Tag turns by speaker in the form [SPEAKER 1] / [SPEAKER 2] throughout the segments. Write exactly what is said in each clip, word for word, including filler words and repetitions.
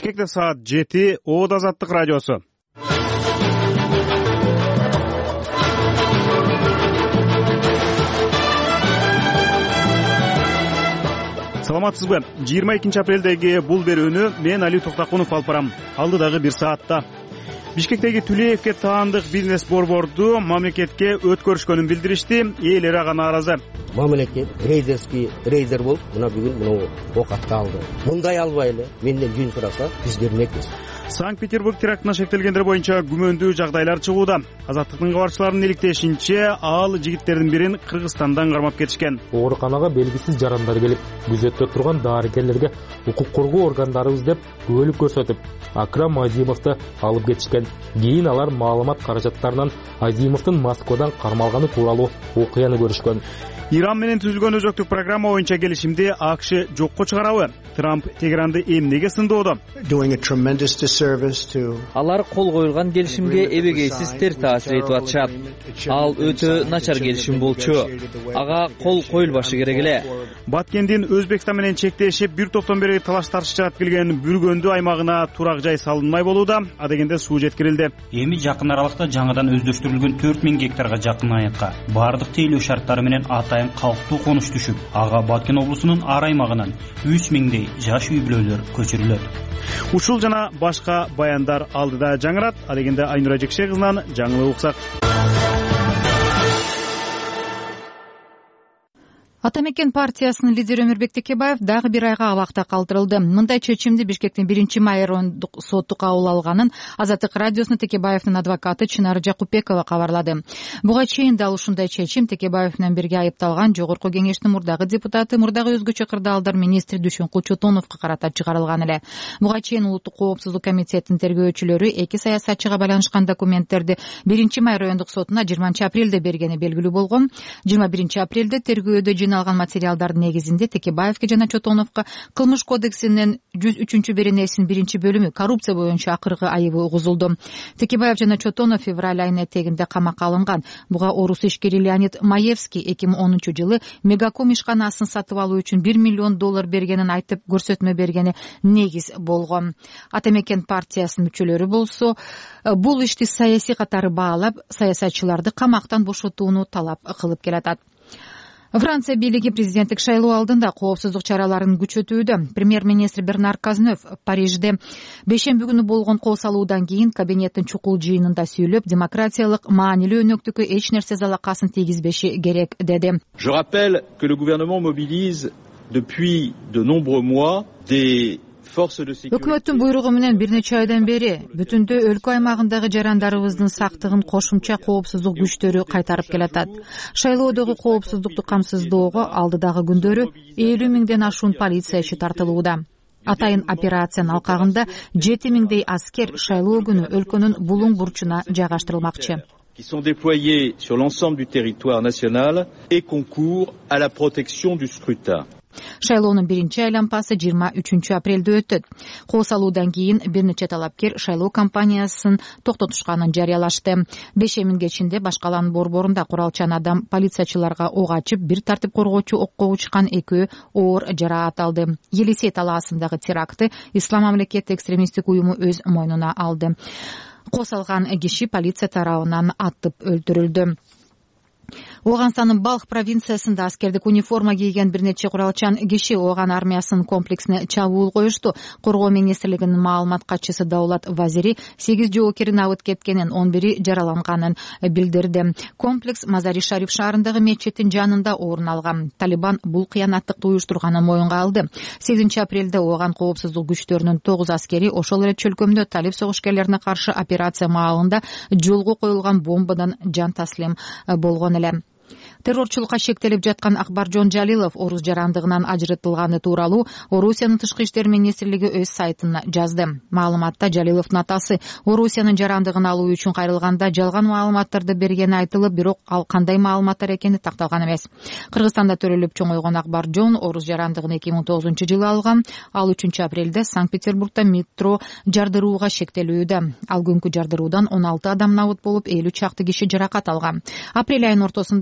[SPEAKER 1] Бишкекте саат жети, Оот Азаттык радиосу. Саламатсызбы? жыйырма экинчи апрелдеги бул берүүнү мен Али Токтакунов алып барам. Алдыдагы бир саатта Бишкектеги Түлеевке таандык бизнес борборду мамлекетке өткөрүшкөнүн билдиришти. Ээлери ага нааразы.
[SPEAKER 2] Мамлекет рейдерский рейдер болуп, мына бүгүн мына окатты алды. Мындай албайлы менден жөн сураса, биз бермекпиз.
[SPEAKER 1] Санкт-Петербург терактына шектелгендер боюнча күмөндүү жагдайлар чыгууда. Азаттыктын кабарчыларынын иликтешинче, ал жигиттердин бирин Кыргызстандан кармап кетишкен.
[SPEAKER 3] Ооруканага белгисиз жарандар келип, күзөттө турган дарыгерлерге укук коргоо органдарыбыз деп күбөлүк көрсөтүп, Акрам Азимовду алып кетишкен. Кийин алар маалымат каражаттарынан Азимовдун Москвадан кармалганы тууралуу окуяны көрүшкөн.
[SPEAKER 1] Иран менен түзүлгөн өзөктүк программа боюнча келишимди АКШ жокко чыгарабы? Трамп Тегеранды эмнеге сындоодо?
[SPEAKER 4] Алар кол коюлган келишимге эбегейсиз терс таасир этип атышат. Ал өтө начар келишим болчу. Ага кол коюлбашы керек эле.
[SPEAKER 1] Баткендин Өзбекстан менен чектешип бир топтон бери талаш тартышат келген Бүргөндү аймагына турак жай салынмай болууда. Адегенде суу жеткирилди.
[SPEAKER 5] Эми жакын аралыкта жаңадан өздөштүрүлгөн төрт миң гектарга жакын аятка бардык тейлөө шарттары менен атайын калктуу конуш түшүп, ага Баткен облусунун ар аймагынан үч миңдей жаш үй бүлөлөр көчүрүлөт.
[SPEAKER 1] Ушул жана башка баяндар алдыда жаңырат. Адегенде Айнура Жекше кызынан жаңылык уксак.
[SPEAKER 6] Атамекен партиясынын лидери Өмүрбек Текебаев дагы бир айга абакта калтырылды. Мындай чечимди Бишкектин биринчи май райондук соту кабыл алганын Азаттык радиосуна Текебаевдин адвокаты Чынар Жакупбекова кабарлады. Буга чейин дал ушундай чечим Текебаев менен бирге айыпталган Жогорку кеңештин мурдагы депутаты, мурдагы өзгөчө кырдаалдар министри Дүйшөнкул Чотоновго карата чыгарылган эле. Буга чейин Улуттук коопсуздук комитетинин тергөөчүлөрү эки саясатчыга байланышкан документтерди биринчи май райондук сотуна жыйырманчы апрелде бергени белгилүү болгон. жыйырма биринчи апрелде тергөөдө алган материалдардын негизинде Текебаевке жана Чотоновго Кылмыш кодексинин жүз үчүнчү беренесинин биринчи бөлүмү коррупция боюнча акыркы айыбы угузулду. Текебаев жана Чотонов февраль айынын этегинде камакка алынган. Буга орус ишкери Леонид Маевский эки миң онунчу жылы Мегаком ишканасын сатып алуу үчүн бир миллион доллар бергенин айтып көрсөтмө бергени негиз болгон. Атамекен партиясынын мүчөлөрү болсо бул ишти саясий катары баалап, саясатчыларды камактан бошотууну талап кылып келатат. Франция бийлиги президенттик шайлоо алдында коопсуздук чараларын күчөтүүдө. Премьер-министр Бернар Казнев Парижде бейшемби күнү болгон кол салуудан кийин кабинеттин чукул жыйынында сүйлөп, демократиялык маанилүү өнөктүккө эч нерсе залакасын тийгизбеши керек деди.
[SPEAKER 7] Je rappelle que le gouvernement mobilise depuis de nombreux mois des
[SPEAKER 6] Өкмөттүн буйругу менен бир нече айдан бери бүтүндө өлкө аймагындагы жарандарыбыздын сактыгын кошумча коопсуздук күчтөрү кайтарып келатат. Шайлоодогу коопсуздукту камсыздоого алдыдагы күндөрү элүү миңден ашуун полициячы тартылууда. Атайын операциянын алкагында жети миңдей аскер шайлоо күнү өлкөнүн булуң бурчуна жайгаштырылмакчы.
[SPEAKER 7] qui sont déployés sur l'ensemble du territoire national et concourent à la protection du scrutin.
[SPEAKER 6] Шайлоонун биринчи айланпасы жыйырма үчүнчү апрелде өтөт. Кол салуудан кийин бир нече талапкер шайлоо кампаниясын токтотушканын жарыялашты. Бешемин кечинде Башкаланын борборунда куралчан адам полициячыларга ок ачып, бир тартип коргоочу окко учкан, экөө оор жараат алды. Елисей талаасындагы терактты Ислам мамлекети экстремисттик уюму өз мойнуна алды. Косалган киши полиция тарабынан атып өлтүрүлдү. Оганстандын Балх провинциясында аскердик униформа кийген бир нече куралчан киши Оган армиясынын комплексине чабуул коюшту. Коргоо министрлигинин маалымат катчысы Даулат Вазири сегиз жоокерин абыт кеткенин, он бири жараланганын билдирди. Комплекс Мазари Шариф шаарындагы мечиттин жанында орун алган. Талибан бул кыянаттыкты уюштурганын моюнга алды. сегизинчи апрелде Оган коопсуздук күчтөрүнүн тогуз аскери ошол эле чөлкөмдө талиб согушкерлерине каршы операция маалында жолго коюлган бомбадан жан таслим болгон эле. Террорчулукка шектелип жаткан Акбаржон Жалилов орус жарандыгынан ажырытылганы тууралуу Орусиянын тышкы иштер министрлиги өз сайтына жазды. Маалыматта Жалиловдун атасы Орусиянын жарандыгын алуу үчүн кайрылганда жалган маалыматтарды бергени айтылып, бирок ал кандай маалыматтар экени такталган эмес. Кыргызстанда төрөлүп чоңойгон Акбаржон орус жарандыгын эки миң тогузунчу жылы алган. Ал үчүнчү апрелде Санкт-Петербургда метро жардырууга шектелүүдө. Ал күнкү жардыруудан он алты адам набыт болуп, элүү чакты киши жаракат алган. Апрель айынын ортосунда Орусия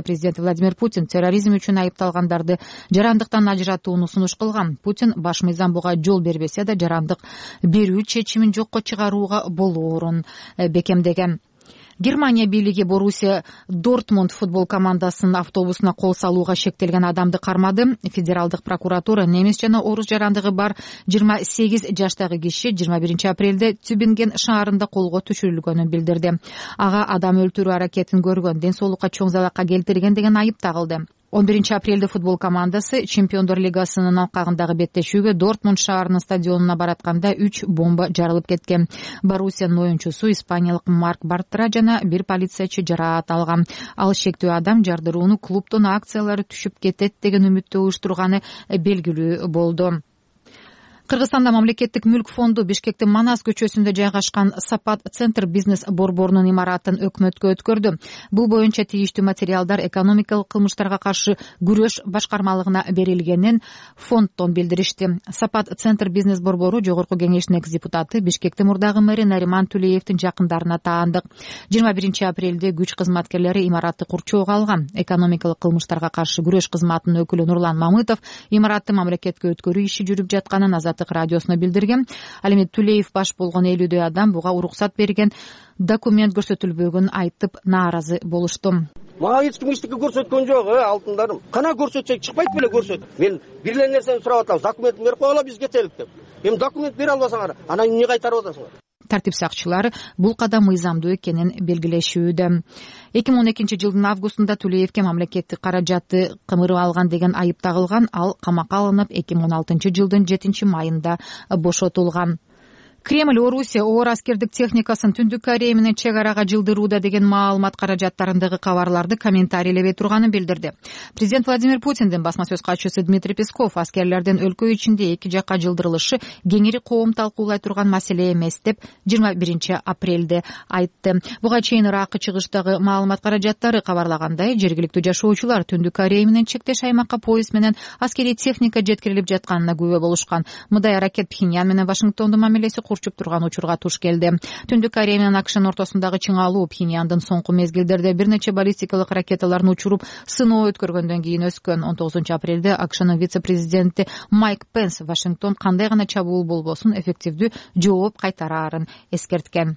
[SPEAKER 6] президенти Владимир Путин терроризм үчүн айыпталгандарды жарандыктан ажыратууну сунуш кылган. Путин баш мыйзам буга жол бербесе да жарандык берүү чечимин жокко чыгарууга болоорун бекемдеген. Германия бийлиги Боруссия Дортмунд футбол командасынын автобусуна кол салууга шектелген адамды кармады. Федералдык прокуратура немис жана орус жарандыгы бар жыйырма сегиз жаштагы киши жыйырма биринчи апрелде Тюбинген шаарында колго түшүрүлгөнүн билдирди. Ага адам өлтүрүү аракетин көргөн, ден соолукка чоң залалга келтирген деген айып тагылды. он биринчи апрелде футбол командасы Чемпиондор лигасынын алкагындагы беттешүүгө Дортмунд шаарынын стадионуна баратканда үч бомба жарылып кеткен. Боруссиянын оюнчусу испаниялык Марк Бартра жана бир полициячы жараат алган. Ал шектүү адам жардырууну клубдун акциялары түшүп кетет деген үмүттө уюштурганы белгилүү болду. Кыргызстанда мамлекеттик мүлк фонду Бишкектин Манас көчөсүндө жайгашкан Сапат центр бизнес борборунун имаратын өкмөткө өткөрдү. Бул боюнча тийиштүү материалдар экономикалык кылмыштарга каршы күрөш башкармалыгына берилгенин фонддон билдиришти. Сапат центр бизнес борбору жогорку кеңештин экс депутаты Бишкектин мурдагы мэри Нариман Тулеевдин жакындарына таандык. жыйырма биринчи апрелде күч кызматкерлери имаратты курчоого алган. Экономикалык кылмыштарга каршы күрөш кызматынын өкүлү Нурлан Мамытов имаратты мамлекетке өткөрүү иши жүрүп жатканын Азаттык радиосуна билдирген. Ал эми Тулеев баш болгон элүүдөй адам буга уруксат берген документ көрсөтүлбөгөнүн айтып нааразы болушту.
[SPEAKER 2] Мага эч ким эчтеке көрсөткөн жок, э, алтындарым. Кана көрсөтсөк чыкпайт беле көрсөт. Мен бир эле нерсени сурап атам, документин берип койгула, биз кетелик деп. Эми документ бере албасаңар, анан эмне кайтарып атасыңар?
[SPEAKER 6] Тартип сакчылары бул кадам мыйзамдуу экенин белгилешүүдө. эки миң он экинчи жылдын августунда Тулеевке мамлекеттик каражатты кымырып алган деген айып тагылган. Ал камакка алынып эки миң он алтынчы жылдын жетинчи майында бошотулган. Кремль Орусия оор аскердик техникасын Түндүк Корея менен чек арага жылдырууда деген маалымат каражаттарындагы кабарларды комментарийлебей турганын билдирди. Президент Владимир Путиндин басма сөз катчысы Дмитрий Песков аскерлердин өлкө ичинде эки жакка жылдырылышы кеңири коом талкуулай турган маселе эмес деп жыйырма биринчи апрелде айтты. Буга чейин Иракы чыгыштагы маалымат каражаттары кабарлагандай, жергиликтүү жашоочулар Түндүк Корея менен чектеш аймакка поезд менен аскерий техника жеткирилип жатканына күбө болушкан. Мындай аракет Пхеньян менен Вашингтондун мамилеси урчуп турган учурга туш келди. Түндүк Корея менен АКШнын ортосундагы чыңалуу Пхеньяндын соңку мезгилдерде бир нече баллистикалык ракеталарын учуруп сыноо өткөргөндөн кийин өскөн. он тогузунчу апрелде АКШнын вице-президенти Майк Пенс Вашингтон кандай гана чабуул болбосун эффективдүү жооп кайтараарын эскерткен.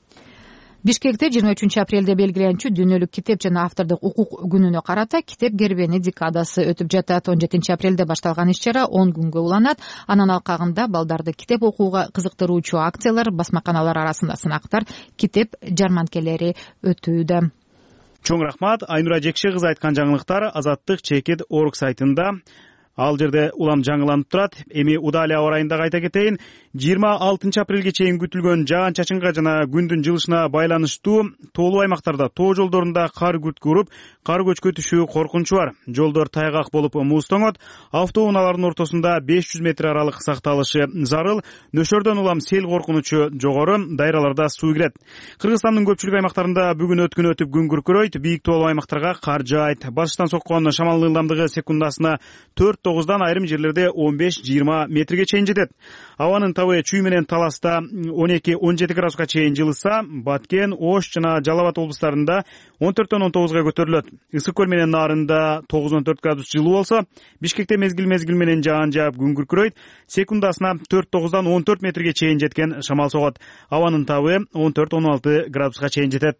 [SPEAKER 6] Бишкекте жыйырма үчүнчү апрелде белгиленчү дүйнөлүк китеп жана автордук укук күнүнө карата китеп кербени декадасы өтүп жатат. он жетинчи апрелде башталган иш-чара он күнгө уланат. Анын алкагында балдарды китеп окууга кызыктыруучу акциялар, басмаканалар арасында сынактар, китеп жарманкелери өтүүдө.
[SPEAKER 1] Чоң рахмат. Айнура Жекше кызы айткан жаңылыктар Азаттык Чекит Орг сайтында. Ал жерде улам жаңыланып турат. Эми Удалия орайында айта кетейин. жыйырма алтынчы апрелге чейин күтүлгөн жаан-чачынга жана күндүн жылышына байланыштуу тоолуу аймактарда тоо жолдорунда кар күрткү уруп, кар көчкө түшүү коркунучу бар. Жолдор тайгак болуп музтоңот. Автоунаалардын ортосунда беш жүз метр аралык сакталышы зарыл. Нөшөрдөн улам сел коркунучу жогору, дайраларда суу кирет. Кыргызстандын көпчүлүк аймактарында бүгүн өткүн өтүп күн күркүрөйт. Бийик тоолуу аймактарга кар жаайт. Батыштан соккон шамалдын ылдамдыгы секундасына төрт тогуздан айрым жерлерде он беш жыйырма метрге чейин жетет. Абанын табы чүй менен Таласта он эки он жети градуска чейин жылыса, Баткен, Ош жана Жалал Абад облустарында он төрттөн он тогузга көтөрүлөт. Ысык көл менен Нарында тогуз он төрт градус жылуу болсо, Бишкекте мезгил мезгил менен жаан жаап күн күркүрөйт. Секундасына төрт тогуздан он төрт метрге чейин жеткен шамал согот. Абанын табы он төрт он алты градуска чейин жетет.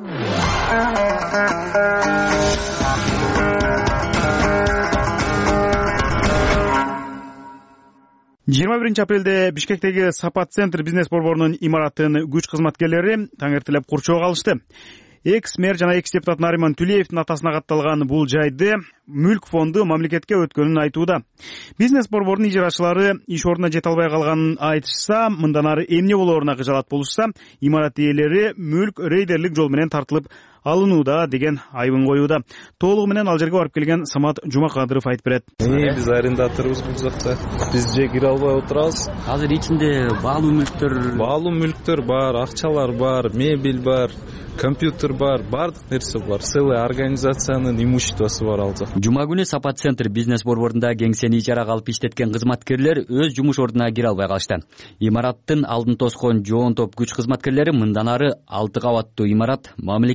[SPEAKER 1] жыйырма биринчи апрелде Бишкектеги Сапат центр бизнес борборунун имаратын күч кызматкерлери таң эртелеп курчоого алышты. Экс-мэр жана экс-депутат Нариман Тулеевдин атасына катталган бул жайды мүлк фонду мамлекетке өткөнүн айтууда. Бизнес борборунун ижарачылары иш ордуна жете албай калганын айтышса, мындан ары эмне болооруна кыжалат болушса, имарат ээлери мүлк рейдерлик жол менен тартылып алынууда деген айыбын коюуда. Толугу менен ал жерге барып келген Самат Жумакадыров айтып берет.
[SPEAKER 8] Биз арендаторбуз бул жакта. Биз же кире албай отурабыз.
[SPEAKER 9] Азыр ичинде баалуу мүлктөр,
[SPEAKER 8] баалуу мүлктөр бар, акчалар бар, мебель бар, компьютер бар, бардык нерсе бар. Целый организациянын имуществосу бар ал жакта.
[SPEAKER 9] Жума күнү Сапат центр бизнес борборунда кеңсени ижарага алып иштеткен кызматкерлер өз жумуш ордуна кире албай калышты. Имараттын алдын тоскон жоон топ күч кызматкерлери мындан ары алты кабаттуу имарат мамлекетке карай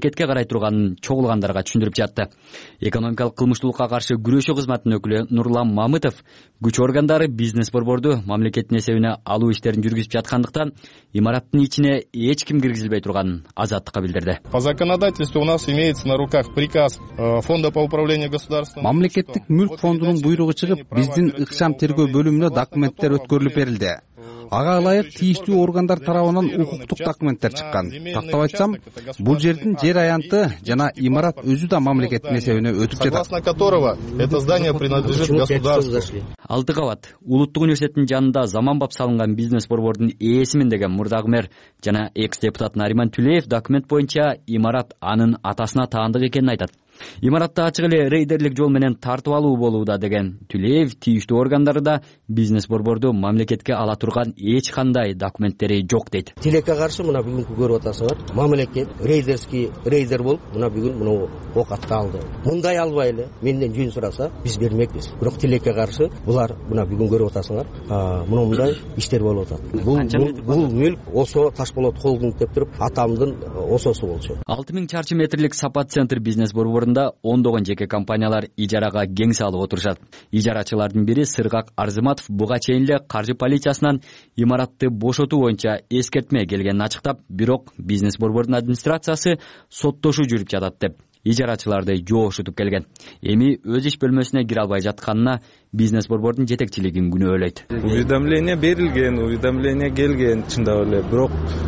[SPEAKER 9] карай турганын чогулгандарга түшүндүрүп жатты. Экономикалык кылмыштуулукка каршы күрөшүү кызматынын өкүлү Нурлан Мамытов күч органдары бизнес борборду мамлекеттин эсебине алуу иштерин жүргүзүп жаткандыктан имараттын ичине эч ким киргизилбей турганын Азаттыкка билдирди.
[SPEAKER 10] По законодательству у нас имеется на руках приказ фонда по управлению государством.
[SPEAKER 11] Мамлекеттик мүлк фондунун буйругу чыгып, биздин ыкчам тергөө бөлүмүнө документтер өткөрүлүп берилди. Ага ылайык тийиштүү органдар тарабынан укуктук документтер чыккан. Тактап айтсам, бул жердин жер аянты жана имарат өзү да мамлекеттин эсебине өтүп жатат.
[SPEAKER 10] Согласно которого это здание принадлежит государству.
[SPEAKER 9] Алты кабат Улуттук университеттин жанында заманбап салынган бизнес борбордун ээсимин деген мурдагы мэр жана экс-депутат Нариман Түлеев документ боюнча имарат анын атасына таандык экенин айтат. Имаратта ачык эле рейдерлик жол менен тартып алуу болууда деген Түлеев тийиштүү органдары да бизнес борборду мамлекетке ала турган эч кандай документтери жок дейт.
[SPEAKER 2] Тилекке каршы мына бүгүнкү көрүп атасыңар, мамлекет рейдерский рейдер болуп мына бүгүн мына ок атты алды. Мындай албай эле менден жөн сураса биз бермекпиз. Бирок тилекке каршы булар мына бүгүн көрүп атасыңар, мына мындай иштер болуп атат. Бул бул мүлк Осо Ташболот холдинг деп туруп атамдын Ососу болчу.
[SPEAKER 9] алты миң чарчы метрлик Сапат центр бизнес борборунда ондогон жеке компаниялар ижарага кең салып отурушат. Ижарачылардын бири Сыргак Арзыматов буга чейин эле каржы полициясынан имаратты бошотуу боюнча эскертме келгенин ачыктап, бирок бизнес борбордун администрациясы соттошуу жүрүп жатат деп ижарачыларды жоошутуп келген. Эми өз иш бөлмөсүнө кире албай жатканына бизнес борбордун жетекчилигин күнөөлөйт.
[SPEAKER 8] Уведомление берилген, уведомление келген, чындап эле, бирок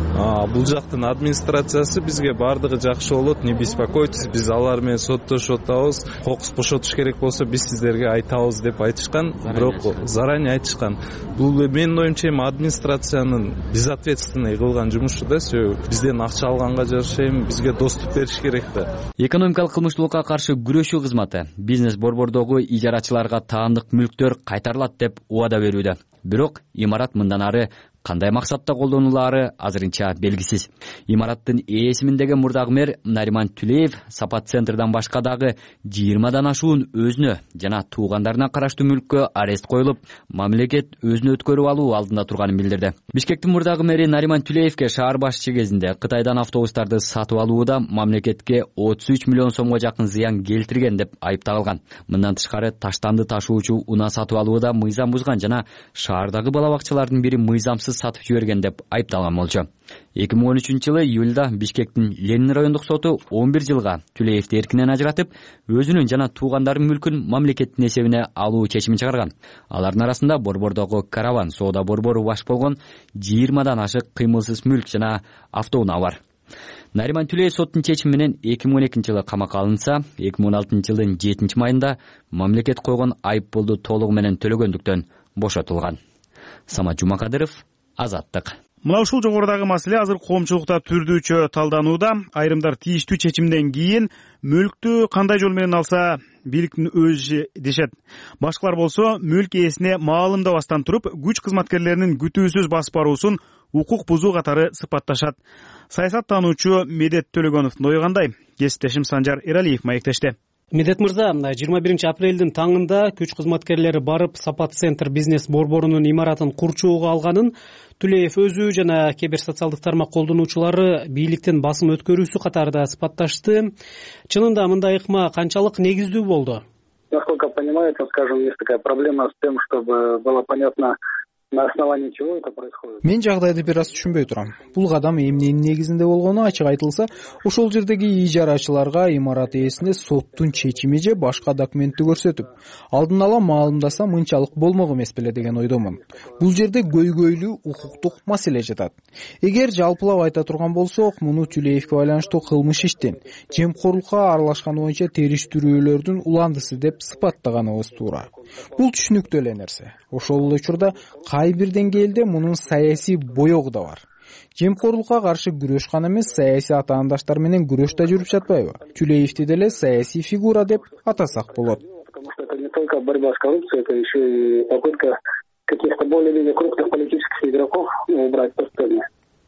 [SPEAKER 8] бул жактын администрациясы бизге бардыгы жакшы болот, не беспокойтесь, биз алар менен соттошуп атабыз, кокус бошотуш керек болсо биз сиздерге айтабыз деп айтышкан, бирок заранее айтышкан. Бул менин оюмча эми администрациянын безответственный кылган жумушу да, бизден акча алганга жараша эми бизге доступ бериш керек да.
[SPEAKER 9] Экономикалык кылмыштуулукка каршы күрөшүү кызматы бизнес борбордогу ижарачыларга таандык мүлктөр кайтарылат деп убада берүүдө. Бирок имарат мындан ары кандай максатта колдонулаары азырынча белгисиз. Имараттын ээсимин деген мурдагы мэр Нариман Түлеев Сапат центрдан башка дагы жыйырмадан ашуун өзүнө жана туугандарына караштуу мүлккө арест коюлуп, мамлекет өзүнө өткөрүп алуу алдында турганын билдирди. Бишкектин мурдагы мэри Нариман Түлеевке шаар башчы кезинде Кытайдан автобустарды сатып алууда мамлекетке отуз үч миллион сомго жакын зыян келтирген деп айыпталган. Мындан тышкары таштанды ташуучу унаа сатып алууда мыйзам бузган жана шаардагы бала бакчалардын бири мыйзамсыз сатып жиберген деп айыпталган болчу. эки миң он үчүнчү жылы июлда Бишкектин Ленин райондук соту он бир жылга Түлеевди эркинен ажыратып, өзүнүн жана туугандарынын мүлкүн мамлекеттин эсебине алуу чечимин чыгарган. Алардын арасында борбордогу караван соода борбору баш болгон жыйырмадан ашык кыймылсыз мүлк жана автоунаа бар. Нариман Түлеев соттун чечими менен эки миң он экинчи жылы камакка алынса, эки миң он алтынчы жылдын жетинчи майында мамлекет койгон айыппулду толугу менен төлөгөндүктөн бошотулган. Самат Жумакадыров, Азаттык.
[SPEAKER 1] Мына ушул жогорудагы маселе азыр коомчулукта түрдүүчө талданууда. Айрымдар тийиштүү чечимден кийин мүлктү кандай жол менен алса бийликтин өзү дешет. Башкалар болсо мүлк ээсине маалымдабастан туруп күч кызматкерлеринин күтүүсүз басып баруусун укук бузуу катары сыпатташат. Саясаттануучу Медет Төлөгөновдун ою кандай? Кесиптешим Санжар Эралиев маектешти.
[SPEAKER 12] Медет мырза, жыйырма биринчи апрелдин таңында күч кызматкерлери барып Сапат центр бизнес борборунун имаратын курчууга алганын Түлеев өзү жана кээ бир социалдык тармак колдонуучулары бийликтен басым өткөрүүсү катарында сыпатташты. Чынында мындай ыкма канчалык негиздүү болду?
[SPEAKER 13] Насколько понимаю, там, скажем, есть такая проблема с тем, чтобы было понятно, на основании чего это происходит.
[SPEAKER 11] Мен жагдайды бир аз түшүнбөй турам. Бул кадам эмненин негизинде болгону ачык айтылса, ошол жердеги ижарачыларга имарат ээсине соттун чечими же башка документти көрсөтүп, алдын ала маалымдаса мынчалык болмок эмес беле деген ойдомун. Бул жерде көйгөйлүү укуктук маселе жатат. Эгер жалпылап айта турган болсок, муну Түлеевке байланыштуу кылмыш иштен, жемкорлукка аралашканы боюнча териштирүүлөрдүн уландысы деп сыпаттаганыбыз туура. Бул түшүнүктүү эле нерсе. Ошол эле учурда кай бир деңгээлде мунун саясий боёгу да бар. Жемкорлукка каршы күрөш гана эмес, саясий атаандаштар менен күрөш да жүрүп жатпайбы? Түлеевди деле саясий фигура деп атасак болот.
[SPEAKER 13] Потому что это не только борьба с коррупцией, это еще и попытка каких-то более-менее крупных политических игроков убрать со сцены.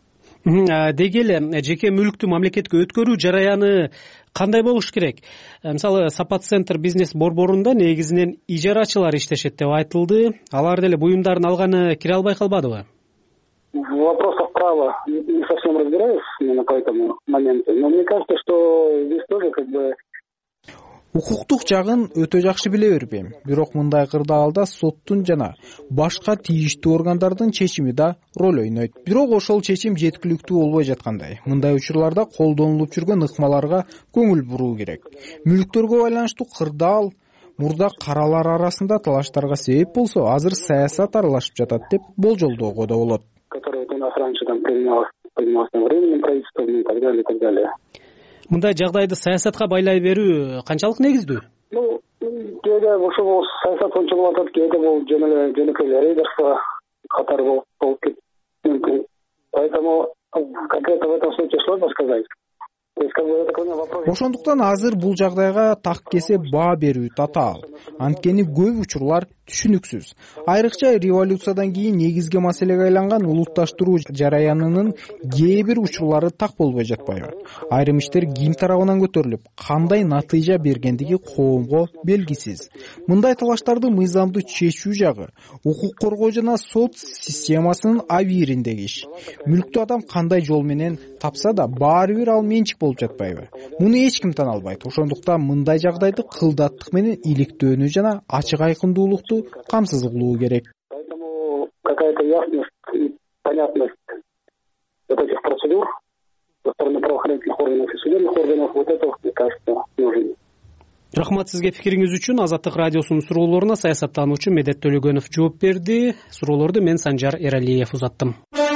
[SPEAKER 12] Деги эле жеке мүлктү мамлекетке өткөрүү жараяны кандай болуш керек? Мисалы, Сапат центр бизнес борборунда негизинен ижарачылар иштешет деп айтылды. Алар деле буюмдарын алганы кире албай калбадыбы?
[SPEAKER 13] в вопросах права не совсем разбираюсь именно по этому моменту, но мне кажется, что здесь тоже как бы
[SPEAKER 11] укуктук жагын өтө жакшы биле бербейм, бирок мындай кырдаалда соттун жана башка тийиштүү органдардын чечими да роль ойнойт. Бирок ошол чечим жеткиликтүү болбой жаткандай. Мындай учурларда колдонулуп жүргөн ыкмаларга көңүл буруу керек. Мүлктөргө байланыштуу кырдаал мурда каралар арасында талаштарга себеп болсо, азыр саясат аралашып жатат деп болжолдоого да болот.
[SPEAKER 13] Которое у нас раньше там принималось временным правительством и так далее, и так далее.
[SPEAKER 12] Мындай жагдайды саясатка байлай берүү канчалык негиздүү?
[SPEAKER 13] Ну, кээде ошол саясат боюнча болуп атат, кээде бул жөн эле жөнөкөй рейдерство катары болуп кетти мүмкүн. Поэтому конкретно в этом случае сложно сказать.
[SPEAKER 11] Ошондуктан азыр бул жагдайга так кесе баа берүү татаал. Анткени көп учурлар түшүнүксүз. Айрыкча революциядан кийин негизги маселеге айланган улутташтыруу жараянынын кээ бир учурлары так болбой жатпайбы? Айрым иштер ким тарабынан көтөрүлүп, кандай натыйжа бергендиги коомго белгисиз. Мындай талаштарды мыйзамдуу чечүү жагы укук коргоо жана сот системасынын абийириндеги иш. Мүлктүү адам кандай жол менен тапса да баары бир ал менчик болуп жатпайбы? Муну эч ким тана албайт. Ошондуктан мындай жагдайды кылдаттык менен иликтөөнү жана ачык айкындуулукту камсыз кылуу керек.
[SPEAKER 13] Поэтому какая-то ясность и понятность вот этих процедур со стороны правоохранительных органов и судебных органов, вот это, мне кажется, нужно.
[SPEAKER 12] Рахмат сизге пикириңиз үчүн. Азаттык радиосунун суроолоруна саясаттануучу Медет Төлөгөнов жооп берди. Суроолорду мен Санжар Эралиев узаттым.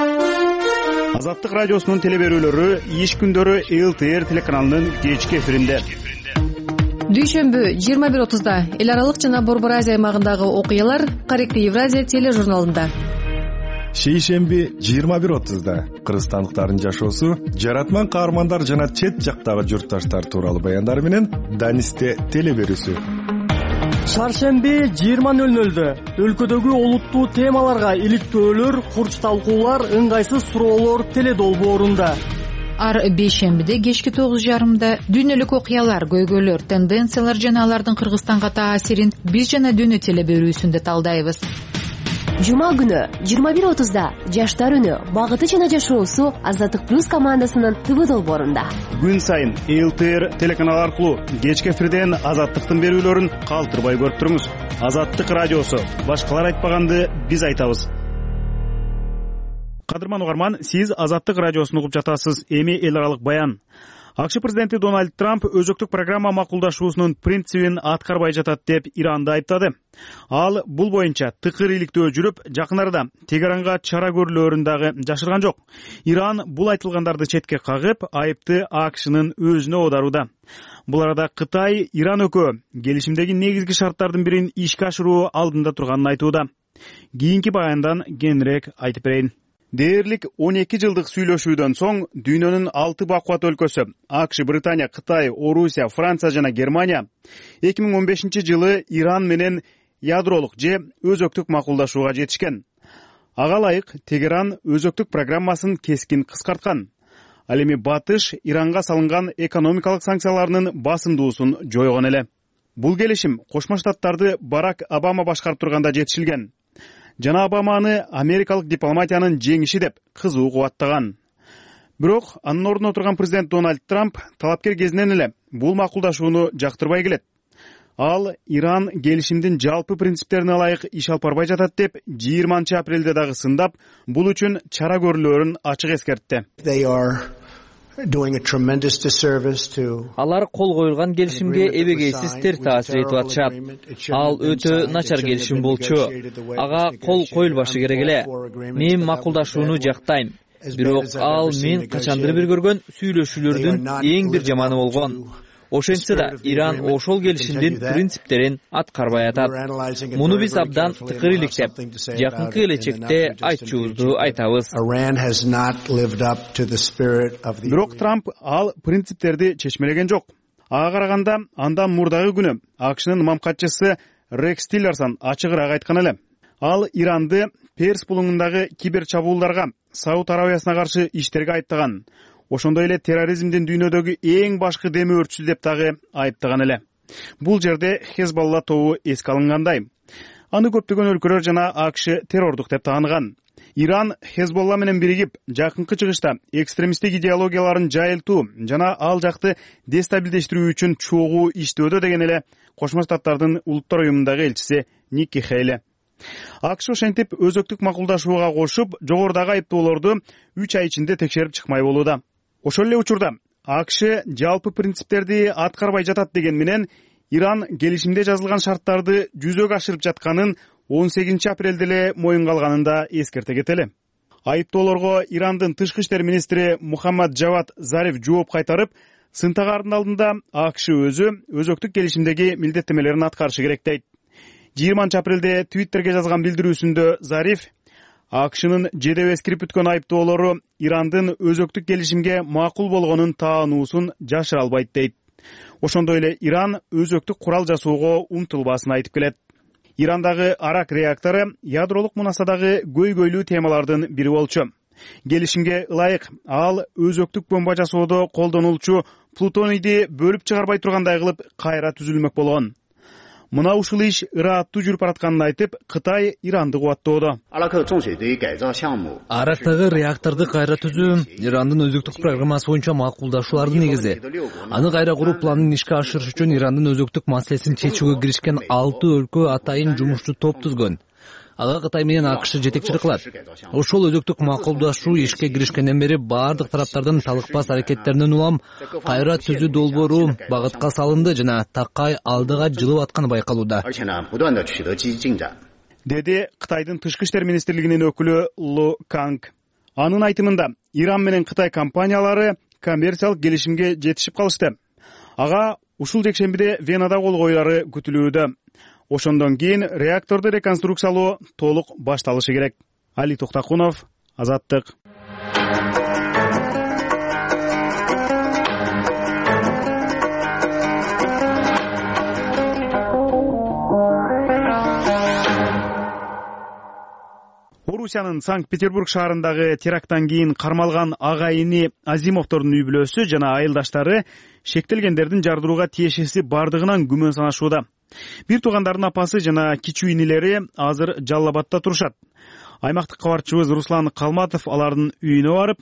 [SPEAKER 1] Азаттык радиосунун телеберүүлөрү иш күндөрү эл тэ эр телеканалынын кечки эфиринде.
[SPEAKER 14] Дүйшөмбү жыйырма бир отузда эл аралык жана Борбор Азия аймагындагы окуялар Корректный Евразия тележурналында.
[SPEAKER 15] Шейшемби жыйырма бир отузда кыргызстандыктардын жашоосу, жаратман каармандар жана чет жактагы журтташтар тууралуу баяндар менен Данисте телеберүүсү.
[SPEAKER 16] Шаршемби жыйырма нөл нөлдө өлкөдөгү олуттуу темаларга иликтөөлөр, курч талкуулар, ыңгайсыз суроолор теледолбоорунда.
[SPEAKER 6] Ар бейшембиде кечки тогуз жарымда дүйнөлүк окуялар, көйгөйлөр, тенденциялар жана алардын Кыргызстанга таасирин биз жана дүйнө телеберүүсүндө талдайбыз.
[SPEAKER 17] Жума күнү жыйырма бир отузда жаштар үнү, багыты жана жашоосу Азаттык плюс командасынын ТВ долбоорунда.
[SPEAKER 1] Күн сайын эл тэ эр телеканалы аркылуу кечки эфирден Азаттыктын берүүлөрүн калтырбай көрүп туруңуз. Азаттык радиосу, башкалар айтпаганды биз айтабыз. Кадырман угарман, сиз Азаттык радиосун угуп жатасыз. Эми эл аралык баян. АКШ президенти Дональд Трамп өзөктүк программа макулдашуусунун принцибин аткарбай жатат деп Иранды айыптады. Ал бул боюнча тыкыр иликтөө жүрүп, жакын арада Тегеранга чара көрүлөөрүн дагы жашырган жок. Иран бул айтылгандарды четке кагып, айыпты АКШнын өзүнө оодарууда. Бул арада Кытай, Иран экөө келишимдеги негизги шарттардын бирин ишке ашыруу алдында турганын айтууда. Кийинки баяндан кеңирээк айтып берейин. Дээрлик он эки жылдык сүйлөшүүдөн соң дүйнөнүн алты бакубат өлкөсү АКШ, Британия, Кытай, Орусия, Франция жана Германия эки миң он бешинчи жылы Иран менен ядролук же өзөктүк макулдашууга жетишкен. Ага ылайык Тегеран өзөктүк программасын кескин кыскарткан. Ал эми Батыш Иранга салынган экономикалык санкцияларынын басымдуусун жойгон эле. Бул келишим Кошмо Штаттарды Барак Обама башкарып турганда жетишилген. Жана Обаманы америкалык дипломатиянын жеңиши деп кызуу кубаттаган. Бирок анын ордуна отурган президент Дональд Трамп талапкер кезинен эле бул макулдашууну жактырбай келет. Ал Иран келишимдин жалпы принциптерине ылайык иш алып барбай жатат деп жыйырманчы апрелде дагы сындап, бул үчүн чара көрүлөөрүн ачык эскертти.
[SPEAKER 4] Алар кол коюлган келишимге эбегейсиз терс таасир этип атышат. Ал өтө начар келишим болчу. Ага кол коюлбашы керек эле. Мен макулдашууну жактайм. Бирок ал мен качандыр бир көргөн сүйлөшүүлөрдүн эң бир жаманы болгон. Ошентсе да Иран ошол келишимдин принциптерин аткарбай атат. Муну биз абдан тыкыр иликтеп, жакынкы келечекте айтчубузду айтабыз.
[SPEAKER 1] Бирок Трамп ал принциптерди чечмелеген жок. Ага караганда андан мурдагы күнү АКШнын мамкатчысы Рекс Тиллерсон ачыгыраак айткан эле. Ал Иранды Перс булуңундагы кибер чабуулдарга, Сауд Арабиясына каршы иштерге айыптаган. Ошондой эле терроризмдин дүйнөдөгү эң башкы деми өртчүсү деп дагы айыптаган эле. Бул жерде Хезболла тобу эске алынгандай. Аны көптөгөн өлкөлөр жана АКШ террордук деп тааныган. Иран Хезболла менен биригип жакынкы чыгышта экстремисттик идеологияларын жайылтуу жана ал жакты дестабилдештирүү үчүн чогуу иштөөдө деген эле Кошмо Штаттардын улуттар уюмундагы элчиси Никки Хейли. АКШ ошентип өзөктүк макулдашууга кошуп, жогорудагы айыптоолорду үч ай ичинде текшерип чыкмай болууда. Ошол эле учурда АКШ жалпы принциптерди аткарбай жатат деген менен Иран келишимде жазылган шарттарды жүзөгө ашырып жатканын он сегизинчи апрелде эле моюнга алганын да эскерте кетели. Айыптоолорго Ирандын тышкы иштер министри Мухаммад Джавад Зариф жооп кайтарып, сынтагардын алдында АКШ өзү өзөктүк келишимдеги милдеттемелерин аткарышы керек дейт. жыйырманчы апрелде Твиттерге жазган билдирүүсүндө Зариф АКШнын жедеп эскирип бүткөн айыптоолору Ирандын өзөктүк келишимге макул болгонун таануусун жашыра албайт дейт. Ошондой эле Иран өзөктүк курал жасоого умтулбасын айтып келет. Ирандагы Арак реактору ядролук мунасадагы көйгөйлүү темалардын бири болчу. Келишимге ылайык ал өзөктүк бомба жасоодо колдонулчу плутонийди бөлүп чыгарбай тургандай кылып кайра түзүлмөк болгон. Мына ушул иш ырааттуу жүрүп баратканын айтып, Кытай Иранды кубаттоодо.
[SPEAKER 18] Арактагы реакторду кайра түзүү Ирандын өзөктүк программасы боюнча макулдашуулардын негизи. Аны кайра куруу планын ишке ашырыш үчүн Ирандын өзөктүк маселесин чечүүгө киришкен алты өлкө атайын жумушчу топ түзгөн. Ага Кытай менен АКШ жетекчилик кылат. Ошол өзөктүк макулдашуу ишке киришкенден бери бардык тараптардын талыкпас аракеттеринен улам кайра түзүү долбоору багытка салынды жана такай алдыга жылып атканы байкалууда,
[SPEAKER 1] деди Кытайдын тышкы иштер министрлигинин өкүлү Лу Канг. Анын айтымында Иран менен Кытай компаниялары коммерциялык келишимге жетишип калышты. Ага ушул жекшембиде Венада кол коюлары күтүлүүдө. Ошондон кийин реакторду реконструкциялоо толук башталышы керек. Али Токтакунов, Азаттык. Орусиянын Санкт-Петербург шаарындагы теракттан кийин кармалган агайыны Азимовдордун үй бүлөсү жана айылдаштары шектелгендердин жардырууга тиешеси бардыгынан күмөн санашууда. Бир туугандардын апасы жана кичүү инилери азыр Жалал Абадта турушат. Аймактык кабарчыбыз Руслан Калматов алардын үйүнө барып,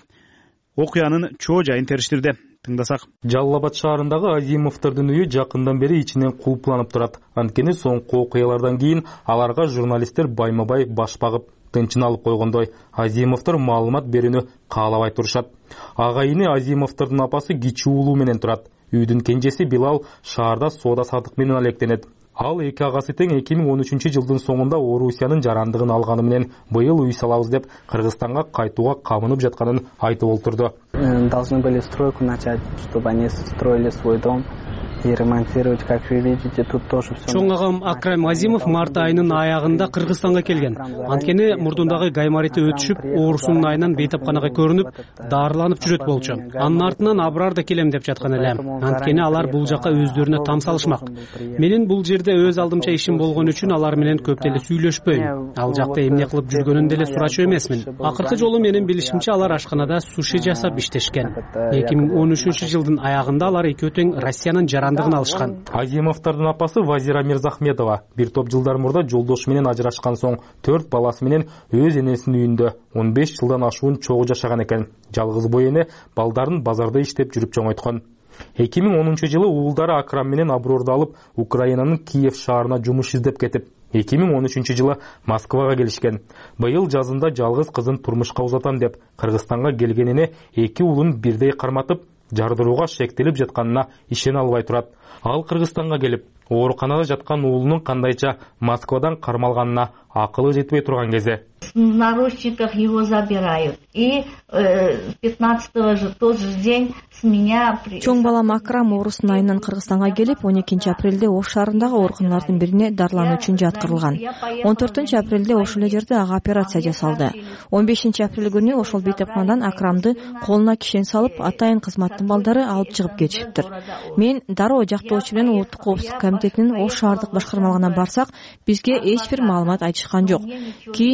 [SPEAKER 1] окуянын чоо жайын териштирди. Тыңдасак.
[SPEAKER 3] Жалал Абад шаарындагы Азимовдордун үйү жакындан бери ичинен кулпланып турат. Анткени соңку окуялардан кийин аларга журналисттер байма-бай баш багып, тынчын алып койгондой, Азимовдор маалымат берүүнү каалабай турушат. Агайыны Азимовдордун апасы кичүү уулу менен турат. Үйдүн кенжеси Билал шаарда соода саттык менен алектенет. Ал эки агасы тең эки миң он үчүнчү жылдын соңунда Орусиянын жарандыгын алганы менен быйыл үй салабыз деп Кыргызстанга кайтууга камынып жатканын айтып олтурду.
[SPEAKER 19] Должны были стройку начать, чтобы они строили свой дом и ремонтировать, как вы видите, тут тоже все.
[SPEAKER 12] Чоң агам Акрам Азимов март айынын аягында Кыргызстанга келген. Анткени мурдундагы гаймарити өтүшүп, оорусунун айынан бейтапканага көрүнүп, дарыланып жүрөт болчу. Анын артынан Абрар да келем деп жаткан эле. Анткени алар бул жака өздөрүнө там салышмак. Менин бул жерде өз алдымча ишим болгон үчүн алар менен көп деле сүйлөшпөйм. Ал жакта эмне кылып жүргөнүн деле сурачу эмесмин. Акыркы жолу менин билишимче алар ашканада суши жасап иштешкен. эки миң он үчүнчү жылдын аягында алар экөө тең Россиянын жарандыгын алышкан.
[SPEAKER 3] Азимовдордун апасы Вазира Мирзахметова бир топ жылдар мурда жолдошу менен ажырашкан соң төрт баласы менен өз энесинин үйүндө он беш жылдан ашуун чогуу жашаган экен. Жалгыз бой эне балдарын базарда иштеп жүрүп чоңойткон. эки миң онунчу жылы уулдары Акрам менен Аброрду алып Украинанын Киев шаарына жумуш издеп кетип, эки миң он үчүнчү жылы Москвага келишкен. Быйыл жазында жалгыз кызын турмушка узатам деп Кыргызстанга келгенине эки уулун бирдей карматып, жардырууга шектелип жатканына ишене албай турат. Ал Кыргызстанга келип, ооруканада жаткан уулунун кандайча Москвадан кармалганына акылы жетпей турган кезде.
[SPEAKER 20] В наручниках его забирают. И пятнадцатого же тот же день с меня...
[SPEAKER 21] Чоң балам Акрам оорусунун айынан Кыргызстанга келип, он экинчи апрелде Ош шаарындагы ооруканалардын бирине дарылануу үчүн жаткырылган. он төртүнчү апрелде ошол жерде ага операция жасалды. он бешинчи апрель күнү ошол бейтапканадан Акрамды колуна кишен салып, атайын кызматтын балдары алып чыгып кетишиптир. Мен дароо жактоочу менен улуттук коопсуздук комитетинин Ош шаардык башкармалыгына барсак, бизге эч бир маалымат айтышкан жок. Кийин эле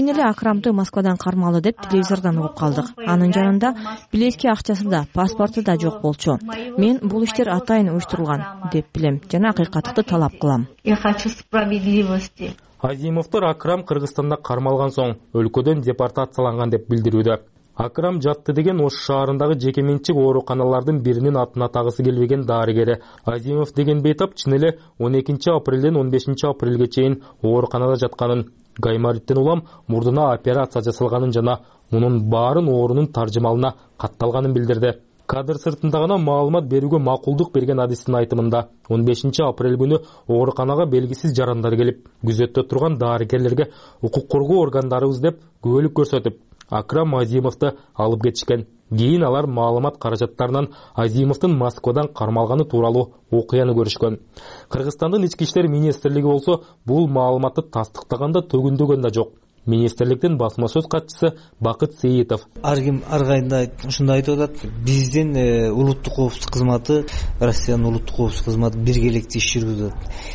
[SPEAKER 21] Акрамды Москвадан кармалды деп телевизордон угуп калдык. Анын жанында билетке акчасы да, паспорту да жок болчу. Мен бул иштер атайын уюштурулган деп билем жана акыйкаттыкты талап кылам.
[SPEAKER 20] Я хочу справедливости.
[SPEAKER 3] Азимовдор Акрам Кыргызстанда кармалган соң өлкөдөн депортацияланган деп билдирүүдө. Акрам жатты деген Ош шаарындагы жекеменчик ооруканалардын биринин атын атагысы келбеген дарыгери. Азимов деген бейтап чын эле он экинчи апрелден он бешинчи апрелге чейин ооруканада жатканын, гаймориттен улам мурдуна операция жасалганын жана мунун баарын оорунун таржымалына катталганын билдирди. Кадр сыртында гана маалымат берүүгө макулдук берген адистин айтымында он бешинчи апрель күнү ооруканага белгисиз жарандар келип, күзөттө турган дарыгерлерге укук коргоо органдарыбыз деп күбөлүк көрсөтүп, Акрам Азимовду алып кетишкен. Кийин алар маалымат каражаттарынан Азимовдун Москвадан кармалганы тууралуу окуяны көрүшкөн. Кыргызстандын ички иштер министрлиги болсо бул маалыматты тастыктаганда төгүндөгөн да жок. Министрликтин басма сөз катчысы Бакыт Сейитов.
[SPEAKER 5] Ар ким ар кайда ушундай айтып атат. Биздин улуттук коопсуздук кызматы, Россиянын улуттук коопсуздук кызматы биргеликте иш жүргүзөт.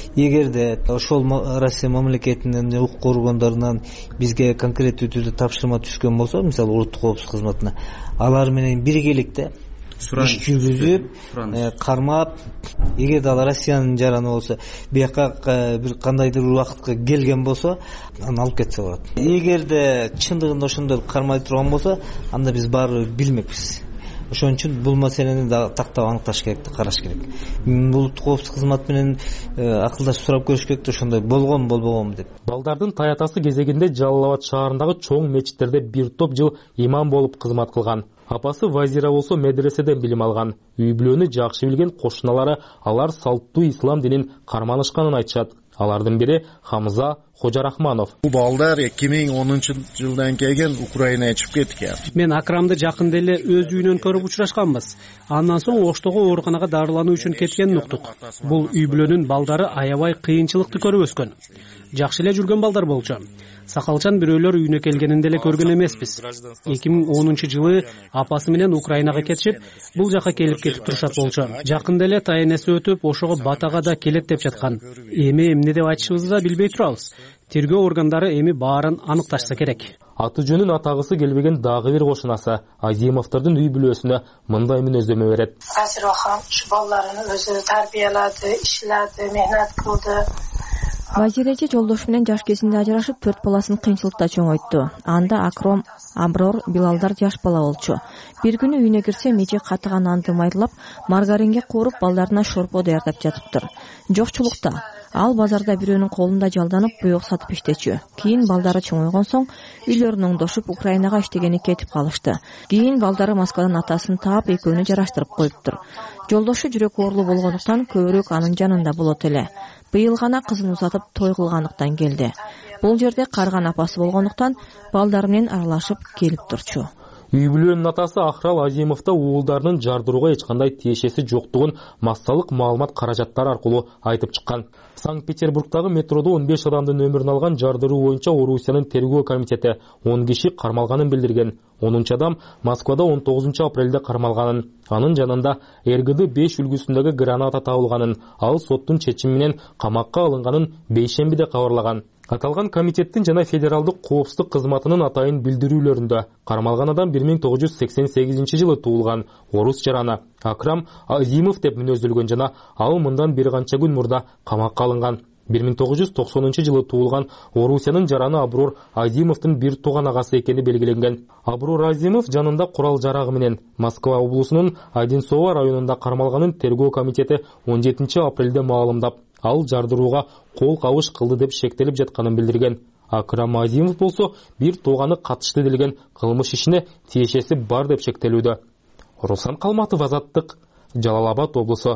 [SPEAKER 5] Эгерде ошол Россия мамлекетинин укук органдарынан бизге конкреттүү түрдө тапшырма түшкөн болсо, мисалы улуттук коопсуздук кызматына, алар менен биргеликте иш жүргүзүп, кармап, эгерде ал Россиянын жараны болсо, бияка бир кандайдыр убакытка келген болсо, аны алып кетсе болот. Эгерде чындыгында ошондой кармай турган болсо, анда биз баары билмекпиз. Ошон үчүн бул маселени да тактап аныкташ керек, караш керек. Улуттук коопсуздук кызмат менен акылдашып сурап көрүш керек, ошондой болгон болбогонбу деп.
[SPEAKER 3] Балдардын таятасы кезегинде Жалал Абад шаарындагы чоң мечиттерде бир топ жыл имам болуп кызмат кылган. Апасы Вазира болсо медреседен билим алган. Үй бүлөнү жакшы билген кошуналары алар салттуу ислам динин карманышканын айтышат. Алардын бири Хамза Хожарахманов.
[SPEAKER 22] Бул балдар эки миң онунчу жылдан кийин Украинага чыгып кеткен.
[SPEAKER 12] Мен Акрамды жакында эле өз үйүнөн көрүп учурашканбыз. Андан соң Оштогу ооруканага дарылануу үчүн кеткенин уктук. Бул үй бүлөнүн балдары аябай кыйынчылыкты көрүп өскөн. Жакшы эле жүргөн балдар болчу. Сакалчан бирөөлөр үйүнө келгенинде эле көргөн эмеспиз. эки миң онунчу жылы апасы менен Украинага кетишип, бул жака келип кетип турушат болчу. Жакында эле тайынеси өтүп, ошого Батага да келет деп жаткан. Эми эмне деп айтышыбызды да билбей турабыз. Тергөө органдары эми баарын аныкташса керек.
[SPEAKER 3] Аты жөнүн атагысы келбеген дагы бир кошунасы Азимовдордун үй бүлөсүнө мындай мүнөздөмө берет.
[SPEAKER 23] Азыр ахам ушу балдарын өзү тарбиялады, иштеди, мехнат кылды.
[SPEAKER 21] Вазиреже жолдошу менен жаш кезинде ажырашып, төрт баласын кыйынчылыкта чоңойту. Анда Акром, Аброр, Билалдар жаш бала болчу. Бир күнү үйүнө кирсе, мечи катыган анды майдалап, маргаринге кууруп, балдарына шорпо даярдап жатыптыр. Жокчулукта ал базарда бирөөнүн колунда жалданып, буюк сатып иштечү. Кийин балдары чоңойгон соң, үйлөрүнө оңдошуп, Украинага иштегени кетип калышты. Кийин балдары Москвадан атасын таап, экөөнү жараштырып коюптур. Жолдошу жүрөк оорулуу болгондуктан көбүрөөк анын жанында болот эле. Быйыл гана кызын узатып той кылгандыктан келди. Бул жерде карган апасы болгондуктан балдары менен аралашып келип турчу.
[SPEAKER 3] Үй бүлөнүн атасы Ахрал Азимовда уулдарынын жардырууга эч кандай тиешеси жоктугун массалык маалымат каражаттары аркылуу айтып чыккан. Санкт-Петербургдагы метродо он беш адамдын өмүрүн алган жардыруу боюнча Орусиянын тергөө комитети он киши кармалганын билдирген. онунчу адам Москвада он тогузунчу апрелде кармалганын. Анын жанында эр гэ дэ беш үлгүсүндөгү граната табылганын, ал соттун чечими менен камакка алынганын бейшембиде кабарлаган. Аталган комитеттин жана федералдык коопсуздук кызматынын атайын билдирүүлөрүндө кармалган адам бир миң тогуз жүз сексен сегизинчи жылы туулган орус жараны Акрам Азимов деп мүнөздөлгөн жана ал мындан бир канча күн мурда камакка алынган. бир миң тогуз жүз токсонунчу жылы туулган Орусиянын жараны Абрур Азимовдун бир тууган агасы экени белгиленген. Абрур Азимов жанында курал жарагы менен Москва облусунун Одинцово районунда кармалганын тергөө комитети он жетинчи апрелде маалымдап, ал жардырууга кол кабыш кылды деп шектелип жатканын билдирген. Акрам Азимов болсо бир тууганы катышты делген кылмыш ишине тиешеси бар деп шектелүүдө. Руслан Калматов, Азаттык, Жалал Абад облусу.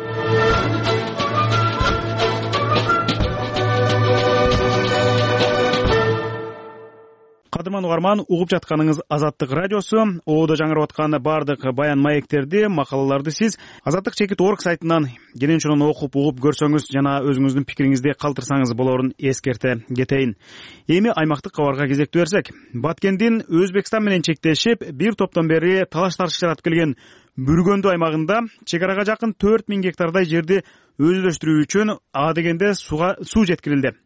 [SPEAKER 1] Кадырман угарман, угуп жатканыңыз Азаттык радиосу. Оодо жаңырып аткан бардык баян маектерди, макалаларды сиз азаттык чекит точка орг сайтынан кенен ошону окуп, угуп көрсөңүз жана өзүңүздүн пикириңизди калтырсаңыз болорун эскерте кетейин. Эми аймактык кабарга кезектүү берсек, Баткендин Өзбекстан менен чектешип, бир топтон бери талаш-тартыш жаратып келген Бүргөндү аймагында чек арага жакын төрт миң гектардай жерди өзүлдөштүрүү үчүн а дегенде суу жеткирилди.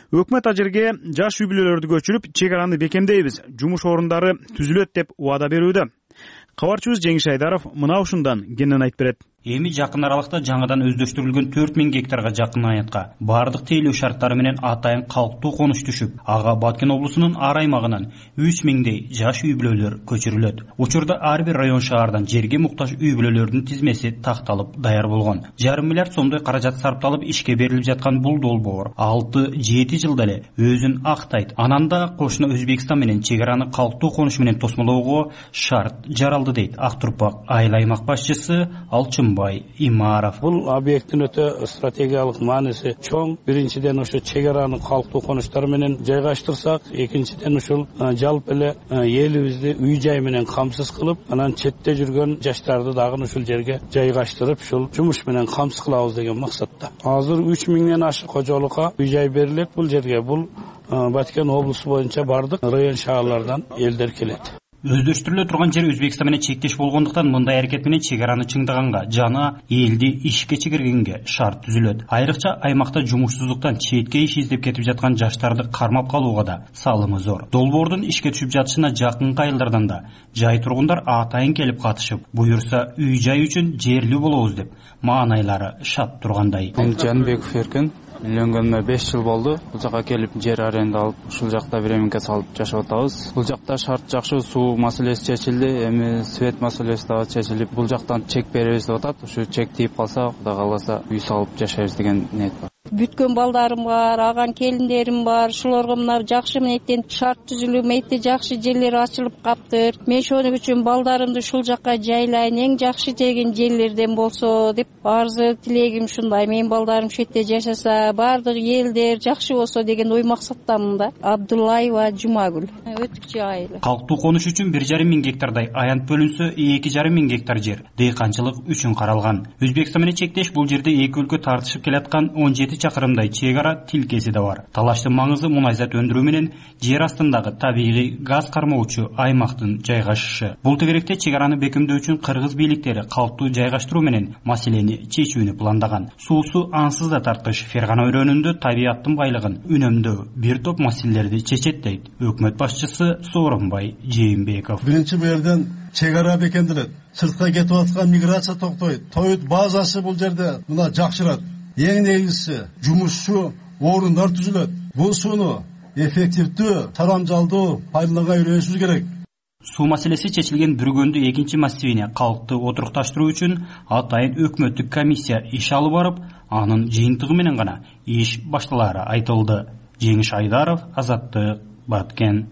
[SPEAKER 1] өкмөт ажерге жаш үй бүлөлөрдү көчүрүп чек араны бекемдейбиз, жумуш орундары түзүлөт деп убада берүүдө. Кабарчыбыз Жеңиш Айдаров мына ушундан кенен айтып берет.
[SPEAKER 2] Эми жакын аралыкта жаңыдан өздөштүрүлгөн төрт миң гектарга жакын аятка бардык тейлөө шарттары менен атайын калктуу конуш түшүп, ага Баткен облусунун ар аймагынан үч миңдей жаш үй бүлөлөр көчүрүлөт. Учурда ар бир район шаардан жерге муктаж үй бүлөлөрдүн тизмеси такталып даяр болгон. Жарым миллиард сомдой каражат сарпталып ишке берилип жаткан бул долбоор алты жети жылда эле өзүн актайт. Анан да кошуна Өзбекстан менен чек араны калктуу конуш менен тосмолоого шарт жаралды дейт Ак Турпак айыл аймак башчысы Алчын Имаров.
[SPEAKER 7] Бул объекттин өтө стратегиялык мааниси чоң. Биринчиден ошо чек араны калктуу конуштар менен жайгаштырсак, экинчиден ушул жалпы эле элибизди үй жай менен камсыз кылып, анан четте жүргөн жаштарды дагы ушул жерге жайгаштырып, ушул жумуш менен камсыз кылабыз деген максатта. Азыр үч миңден ашык кожолукка үй жай берилет бул жерге. Бул Баткен облусу боюнча бардык район шаарлардан элдер келет.
[SPEAKER 2] Өздөштүрүлө турган жер Өзбекстан менен чектеш болгондуктан мындай аракет менен чек араны чыңдаганга жана элди ишке чегиргенге шарт түзүлөт. Айрыкча аймакта жумушсуздуктан четке иш издеп кетип жаткан жаштарды кармап калууга да салымы зор. Долбоордун ишке түшүп жатышына жакынкы айылдардан да жай тургундар атайын келип катышып, буюрса үй жай үчүн жерлүү болобуз деп маанайлары шат тургандай.
[SPEAKER 10] Жанбеков Эркен үйлөнгөнүмө беш жыл болду. Бул жака келип жер аренда алып, ушул жакта биреминке салып жашап атабыз. Бул жакта шарт жакшы, суу маселеси чечилди, эми свет маселеси дагы чечилип, бул жактан чек беребиз деп атат. Ушу чек тийип калса, Кудай кааласа үй салып жашайбыз деген ниет бар.
[SPEAKER 24] Бүткөн балдарым бар, аган келиндерим бар. Ушуларга мына жакшы менен шарт түзүлүп, мейте жакшы жерлер ачылып каптыр. Мен ошон үчүн балдарымды ушул жакка жайлайын, эң жакшы деген жерлерден болсо деп арзы тилегим ушундай. Менин балдарым шетте жашаса, бардык элдер жакшы болсо деген ой максаттамын да. Абдуллаева Жумагүл, Өтүкчү айылы.
[SPEAKER 2] Калктуу конуш үчүн бир жарым миң гектардай аянт бөлүнсө, эки жарым миң гектар жер дыйканчылык үчүн каралган. Өзбекстан менен чектеш бул жерде эки өлкө тартышып келаткан он жети чакырымдай чек ара тилкеси да бар. Талаштын маңызы мунайзат өндүрүү менен жер астындагы табигый газ кармоочу аймактын жайгашышы. Бул тегеректе чек араны бекемдөө үчүн кыргыз бийликтери калктуу жайгаштыруу менен маселени чечүүнү пландаган. Суусу ансыз да тарткыч Фергана өрөөнүндө табиаттын байлыгын үнөмдөө бир топ маселелерди чечет дейт өкмөт башчысы Сооронбай Жээнбеков.
[SPEAKER 22] Биринчи бул жерден чек ара бекемделет. Сыртка кетип аткан миграция токтойт. Тоют базасы бул жерде мына жакшырат. Эң негизгиси жумушчу орундар түзүлөт. Бул сууну эффективдүү, тарамжалдуу пайдаланганга үйрөнүшүбүз керек.
[SPEAKER 2] Суу маселеси чечилген Бүргөндү экинчи массивине калкты отурукташтыруу үчүн атайын өкмөттүк комиссия иш алып барып, анын жыйынтыгы менен гана иш башталары айтылды. Жеңиш Айдаров, Азаттык, Баткен.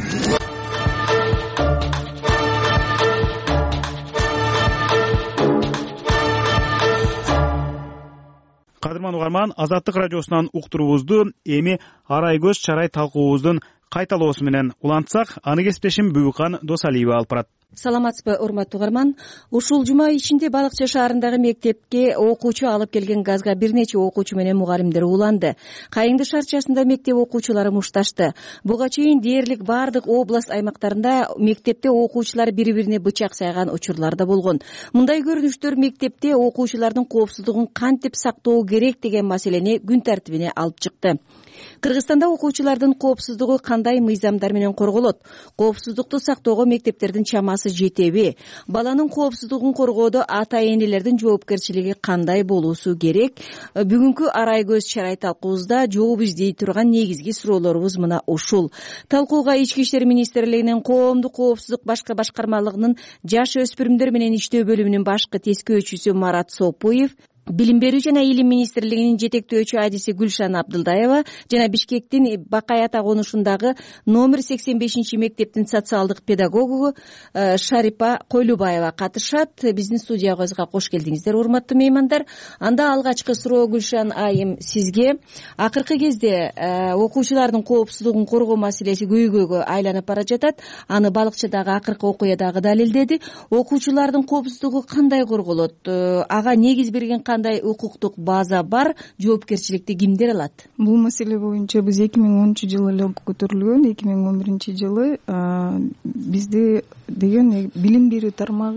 [SPEAKER 1] Кадырман угарман, Азаттык радиосунан уктуруубузду эми арай көз чарай талкуубуздун кайталоосу менен улантсак, аны кесиптешим Бүгүкан Досалиева алып барат.
[SPEAKER 25] Саламатсызбы, урматтуу угарман. Ушул жума ичинде Балыкчы шаарындагы мектепке окуучу алып келген газга бир нече окуучу менен мугалимдер ууланды. Кайыңды шарчасында мектеп окуучулары мушташты. Буга чейин дээрлик бардык область аймактарында мектепте окуучулар бири-бирине бычак сайган учурлар да болгон. Мындай көрүнүштөр мектепте окуучулардын коопсуздугун кантип сактоо керек деген маселени күн тартибине алып чыкты. Кыргызстанда окуучулардын коопсуздугу кандай мыйзамдар менен корголот? Коопсуздукту сактоого мектептердин чамасы жетеби? Баланын коопсуздугун коргоодо ата-энелердин жоопкерчилиги кандай болуусу керек? Бүгүнкү арай көз чарай талкуубузда жооп издей турган негизги суроолорубуз мына ушул. Талкууга Ички иштер министрлигинин коомдук коопсуздук башкы башкармалыгынын жаш өспүрүмдөр менен иштөө бөлүмүнүн башкы тескөөчүсү Марат Сопуев, Билим берүү жана илим министрлигинин жетектөөчү адиси Гүлшан Абдылдаева жана Бишкектин Бакай ата конушундагы номер сексен бешинчи мектептин социалдык педагогу Шарипа Койлубаева катышат. Биздин студиябызга кош келдиңиздер, урматтуу меймандар. Анда алгачкы суроо Гүлшан айым сизге. Акыркы кезде окуучулардын коопсуздугун коргоо маселеси көйгөйгө айланып бара жатат. Аны Балыкчыдагы акыркы окуядагы далилдеди. Окуучулардын коопсуздугу кандай корголот? Ага негиз берген кандай укуктук база бар, жоопкерчиликти кимдер алат?
[SPEAKER 26] Бул маселе боюнча биз эки миң онунчу жылы эле көтөрүлгөн. эки миң он биринчи жылы бизде деген билим берүү тармагы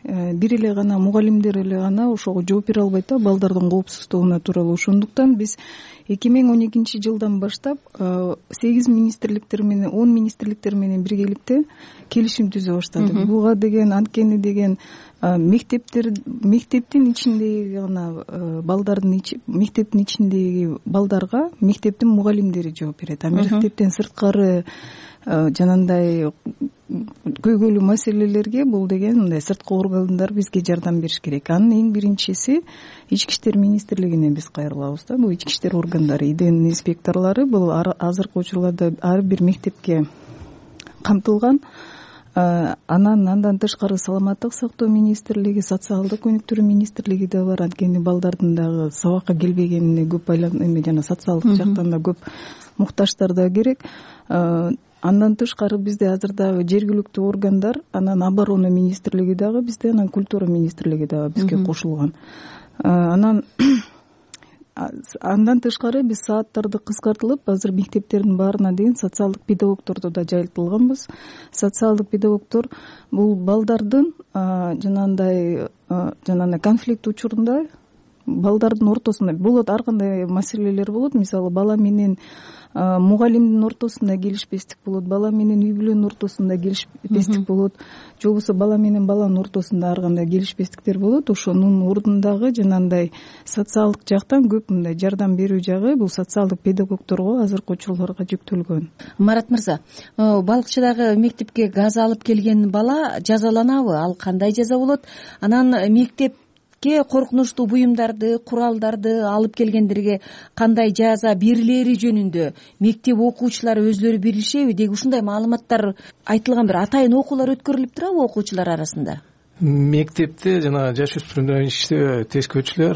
[SPEAKER 26] бир эле гана мугалимдер эле гана ошого жооп бере албайт да, балдардын коопсуздугуна тууралуу. Ошондуктан биз эки миң он экинчи жылдан баштап сегиз министрликтер менен он министрликтер менен биргеликте келишим түзө баштадык. Буга деген анткени деген мектептер мектептин ичиндеги гана балдардын мектептин ичиндеги балдарга мектептин мугалимдери жооп берет. А мектептен сырткары жанагындай көйгөйлүү маселелерге бул деген мындай сырткы органдар бизге жардам бериш керек. Анын эң биринчиси ички иштер министрлигине биз кайрылабыз да. Бул ички иштер органдары, ИДН инспекторлору бул азыркы учурларда ар бир мектепке камтылган. Анан андан тышкары саламаттык сактоо министрлиги, социалдык өнүктүрүү министрлиги да бар. Анткени балдардын дагы сабакка келбегенине көп байланып жана социалдык жактан да көп муктаждар да керек. Андан тышкары бизде азыр дагы жергиликтүү органдар, анан оборона министрлиги дагы бизде, анан культура министрлиги дагы бизге кошулган. Анан андан тышкары биз сааттарды кыскартылып, азыр мектептердин баарына дейин социалдык педагогторду да жайылтылганбыз. Социалдык педагогтор бул балдардын жанагындай жанагындай конфликт учурунда балдардын ортосунда болот, ар кандай маселелер болот. Мисалы бала менен мугалимдин ортосунда келишпестик болот, бала менен үй бүлөнүн ортосунда келишпестик болот, же болбосо бала менен баланын ортосунда ар кандай келишпестиктер болот. Ошонун ордундагы жанагындай социалдык жактан көп мындай жардам берүү жагы бул социалдык педагогторго азыркы учурларга жүктөлгөн.
[SPEAKER 25] Марат мырза, балыкчыдагы мектепке газ алып келген бала жазаланабы? Ал кандай жаза болот? Анан мектеп коркунучтуу буюмдарды, куралдарды алып келгендерге кандай жаза берилери жөнүндө мектеп окуучулары өзлөрү билишеби? Деги ушундай маалыматтар айтылган, бир атайын окуулар өткөрүлүп турабы окуучулар арасында?
[SPEAKER 8] Мектепте жана жаш өспүрүмдөр иште тескөөчүлөр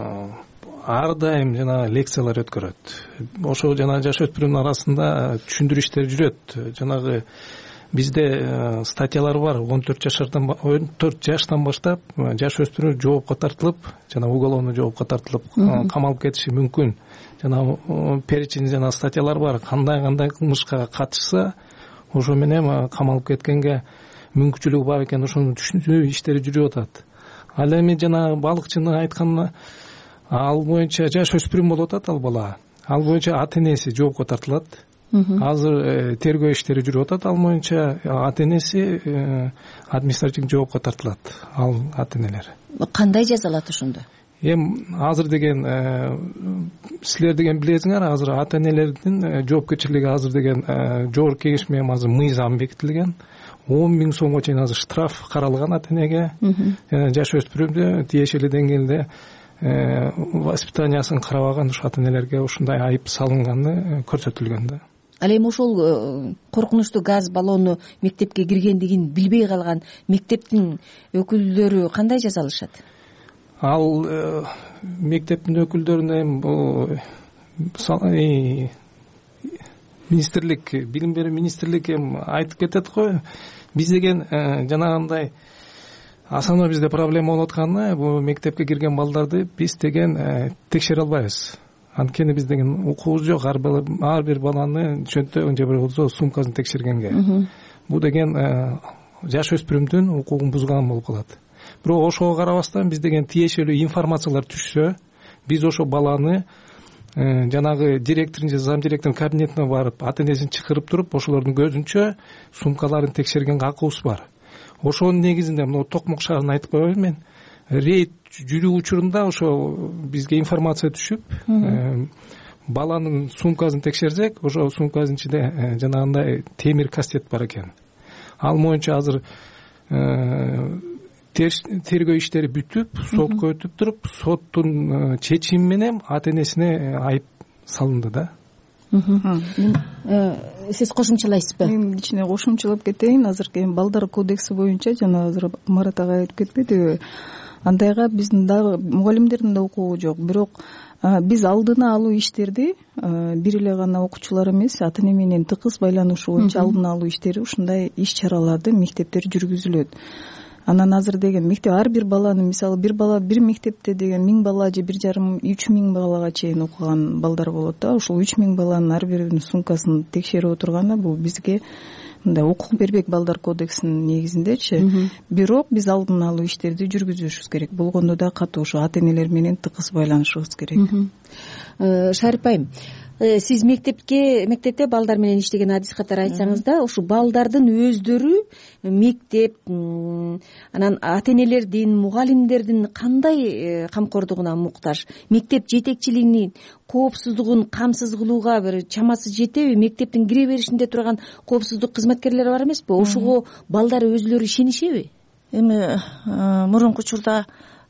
[SPEAKER 8] ар дайым жана лекциялар өткөрөт. Ошо жана жаш өспүрүмдөр арасында түшүндүрүү иштери жүрөт. Жанагы бизде статьялар бар. он төрт жаштан он төрт жаштан баштап жаш өспүрүм жоопко тартылып, жана уголовный жоопко тартылып камалып кетиши мүмкүн. Жана перечень жана статьялар бар. Кандай кандай кылмышка катышса, ошо менен камалып кеткенге мүмкүнчүлүгү бар экен. Ошону түшүндүрүү иштери жүрүп атат. Ал эми жана балыкчынын айтканына, ал боюнча жаш өспүрүм болуп атат ал бала. Ал боюнча ата энеси жоопко тартылат. Азыр тергөө иштери жүрүп атат. Ал боюнча ата энеси административдик жоопко тартылат. Ал ата энелер
[SPEAKER 25] кандай жазалат ошондо?
[SPEAKER 8] Эми азыр деген силер деген билесиңер, азыр ата энелердин жоопкерчилиги азыр деген жогорку кеңеш менен азыр мыйзам бекитилген. он миң сомго чейин азыр штраф каралган ата энеге. Жаш өспүрүмдө тиешелүү деңгээлде воспитаниясын карабаган ушу ата энелерге ушундай айып салынганы көрсөтүлгөн да.
[SPEAKER 25] Ал эми ошол коркунучтуу газ баллону мектепке киргендигин билбей калган мектептин өкүлдөрү кандай жазалышат?
[SPEAKER 8] Ал мектептин өкүлдөрүнө эми бул министрлик, билим берүү министрлик эми айтып кетет го. Биз деген жанагындай асана бизде проблема болуп атканы, бул мектепке кирген балдарды биз деген текшере албайбыз. Анткени биз деген укугубуз жок, ар бир баланы чөнтөгүн же болбосо сумкасын текшергенге. Бул деген жаш өспүрүмдүн укугун бузган болуп калат. Бирок ошого карабастан биз деген тиешелүү информациялар түшсө, биз ошо баланы жанагы директордун же зам директордун кабинетине барып, ата энесин чакырып туруп, ошолордун көзүнчө сумкаларын текшерген акыбыз бар. Ошонун негизинде мына Токмок шаарына айтып коеюн мен. Рейд жүрүү учурунда ошо бизге информация түшүп, баланын сумкасын текшерсек, ошо сумканын ичинде жанагындай темир кастет бар экен. Ал боюнча азыр тергөө иштери бүтүп, сотко өтүп туруп, соттун чечими менен ата энесине айып салынды да.
[SPEAKER 25] Сиз кошумчалайсызбы?
[SPEAKER 26] Мен кичине кошумчалап кетейин. Азыркы балдар кодекси боюнча жана азыр Марат ага айтып кетпедиби? Андайга биздин дагы мугалимдердин да укугу жок. Бирок биз алдына алуу иштерди бир эле гана окуучулар эмес, ата эне менен тыкыз байланышуу боюнча алдына алуу иштери, ушундай иш чараларды мектептер жүргүзүлөт. Анан азыр деген мектеп ар бир баланы, мисалы бир бала бир мектепте деген миң бала же бир жарым үч миң балага чейин окуган балдар болот да. Ошол үч миң баланын ар биринин сумкасын текшерип отурганда бул бизге мындай укук бербек балдар кодексинин негизиндечи, бирок биз алдын алуу иштерди жүргүзүшүбүз керек. Болгондо да катуу ушу ата энелер менен тыгыз байланышыбыз керек.
[SPEAKER 25] Шарип айым, сиз мектепке мектепте балдар менен иштеген адис катары айтсаңыз да, ушу балдардын өздөрү мектеп анан ата энелердин, мугалимдердин кандай камкордугуна муктаж? Мектеп жетекчилигинин коопсуздугун камсыз кылууга бир чамасы жетеби? Мектептин кире беришинде турган коопсуздук кызматкерлери бар эмеспи? Ошого балдар өзүлөрү ишенишеби?
[SPEAKER 9] Эми мурунку учурда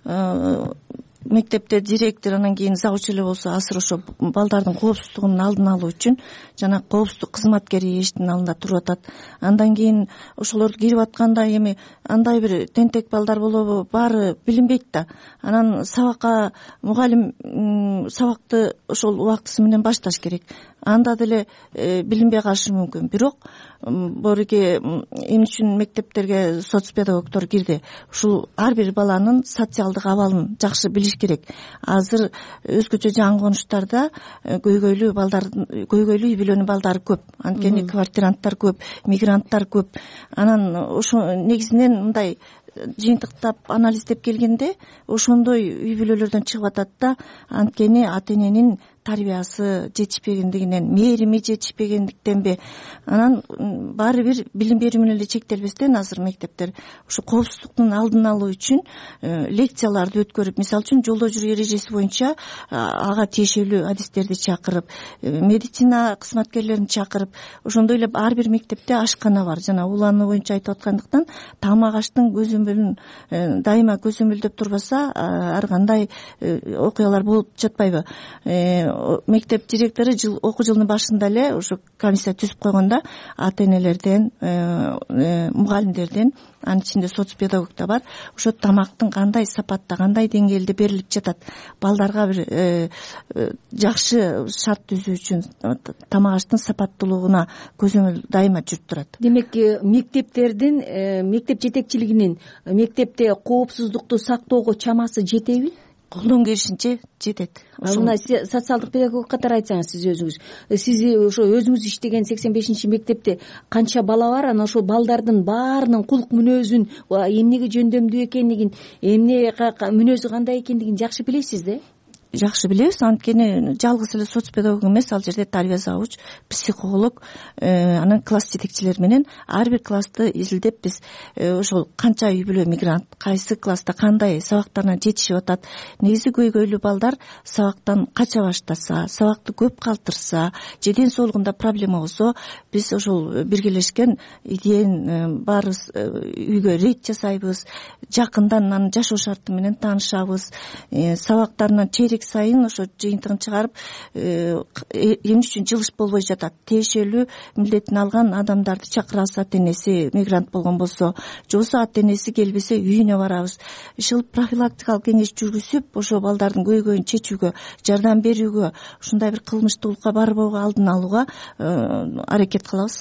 [SPEAKER 9] мектепте директор, анан кийин завуч эле болсо азыр ошо балдардын коопсуздугунун алдын алуу үчүн жана коопсуздук кызматкери эшиктин алдында туруп атат. Андан кийин ошолорду кирип атканда эми андай бир тентек балдар болобу, баары билинбейт да. Анан сабакка мугалим сабакты ошол убактысы менен башташ керек. Анда деле билинбей калышы мүмкүн. Бирок бореке эмне үчүн мектептерге соц педагогдор кирди? Ушул ар бир баланын социалдык абалын жакшы билиш керек. Азыр өзгөчө жаңы конуштарда көйгөйлүү балдар, көйгөйлүү үй бүлөнүн балдары көп. Анткени квартиранттар көп, мигранттар көп. Анан ошо негизинен мындай жыйынтыктап анализдеп келгенде ошондой үй бүлөлөрдөн чыгып атат да, анткени ата эненин тарбиясы жетишпегендигинен, мээрими жетишпегендиктенби, анан баары бир билим берүү менен эле чектелбестен азыр мектептер ушу коопсуздуктун алдын алуу үчүн лекцияларды өткөрүп, мисалы үчүн жолдо жүрүү эрежеси боюнча ага тиешелүү адистерди чакырып, медицина кызматкерлерин чакырып, ошондой эле ар бир мектепте ашкана бар. Жана уланы боюнча айтып аткандыктан тамак аштын көзөмөлүн дайыма көзөмөлдөп турбаса ар кандай окуялар болуп жатпайбы? Мектеп директору жыл окуу жылынын башында эле ошо комиссия түзүп койгондо ата энелерден, мугалимдерден, анын ичинде соц педагог да бар, ошо тамактын кандай сапатта, кандай деңгээлде берилип жатат, балдарга бир жакшы шарт түзүү үчүн тамак аштын сапаттуулугуна көзөмөл дайыма жүрүп турат.
[SPEAKER 25] Демек, мектептердин, мектеп жетекчилигинин мектепте коопсуздукту сактоого чамасы жетеби?
[SPEAKER 9] Колдон келишинче жетет.
[SPEAKER 25] Мына социалдык педагог катары айтсаңыз, сиз өзүңүз, сиз ошо өзүңүз иштеген сексен бешинчи мектепте канча бала бар? Анан ошо балдардын баарынын кулк мүнөзүн, эмнеге жөндөмдүү экендигин, эмне мүнөзү кандай экендигин жакшы билесиз да?
[SPEAKER 9] Жакшы билебиз, анткени жалгыз эле соц педагог эмес, ал жерде тарбия завуч, психолог, анан класс жетекчилери менен ар бир классты изилдеп биз ошол канча үй бүлө мигрант, кайсы класста кандай сабактарына жетишип атат. Негизи көйгөйлүү балдар сабактан кача баштаса, сабакты көп калтырса, же ден соолугунда проблема болсо, биз ошол биргелешкен идеян баарыбыз үйгө рейд жасайбыз, жакындан анын жашоо шарты менен таанышабыз, сабактарынан чейрек сайын ошо жыйынтыгын чыгарып, эмне үчүн жылыш болбой жатат, тиешелүү милдетин алган адамдарды чакырабыз, ата энеси мигрант болгон болсо, же болбосо ата энеси келбесе үйүнө барабыз. Ушул профилактикалык кеңеш жүргүзүп, ошо балдардын көйгөйүн чечүүгө, жардам берүүгө, ушундай бир кылмыштуулукка барбоого алдын алууга аракет кылабыз.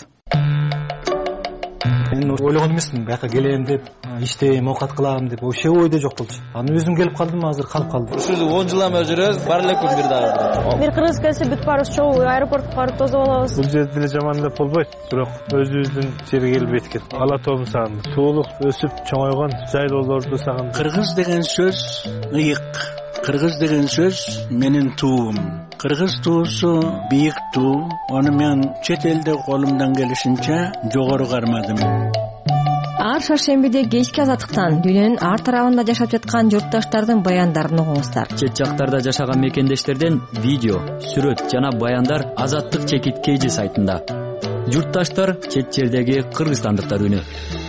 [SPEAKER 11] Мен ойлогон эмесмин, бияка келем деп, иштейм, оокат кылам деп, вообще ойдо жок болчу. Анан өзүм келип калдым, азыр калып калдым.
[SPEAKER 13] Ушул он жылдан бери жүрөбүз, бар элек күн бир дагы.
[SPEAKER 14] Бир кыргыз келсе бүт баарыбыз чогуу аэропортко барып тосуп алабыз.
[SPEAKER 11] Бул жерде деле жаман деп болбойт, бирок өзүбүздүн жерге келбейт экен. Ала тообун сагын, суулук өсүп чоңойгон жайлоолорду сагын.
[SPEAKER 15] Кыргыз деген сөз ыйык. Кыргыз деген сөз менин туум. Кыргыз туусу бийик туу. Аны мен чет элде колумдан келишинче жогору кармадым.
[SPEAKER 21] Ар шаршембиде кечки азаттыктан дүйнөнүн ар тарабында жашап жаткан журтташтардын баяндарын угуңуздар.
[SPEAKER 16] Чет жактарда жашаган мекендештерден видео, сүрөт жана баяндар Азаттык чекит кейжи сайтында. Журтташтар чет жердеги кыргызстандыктар үнү.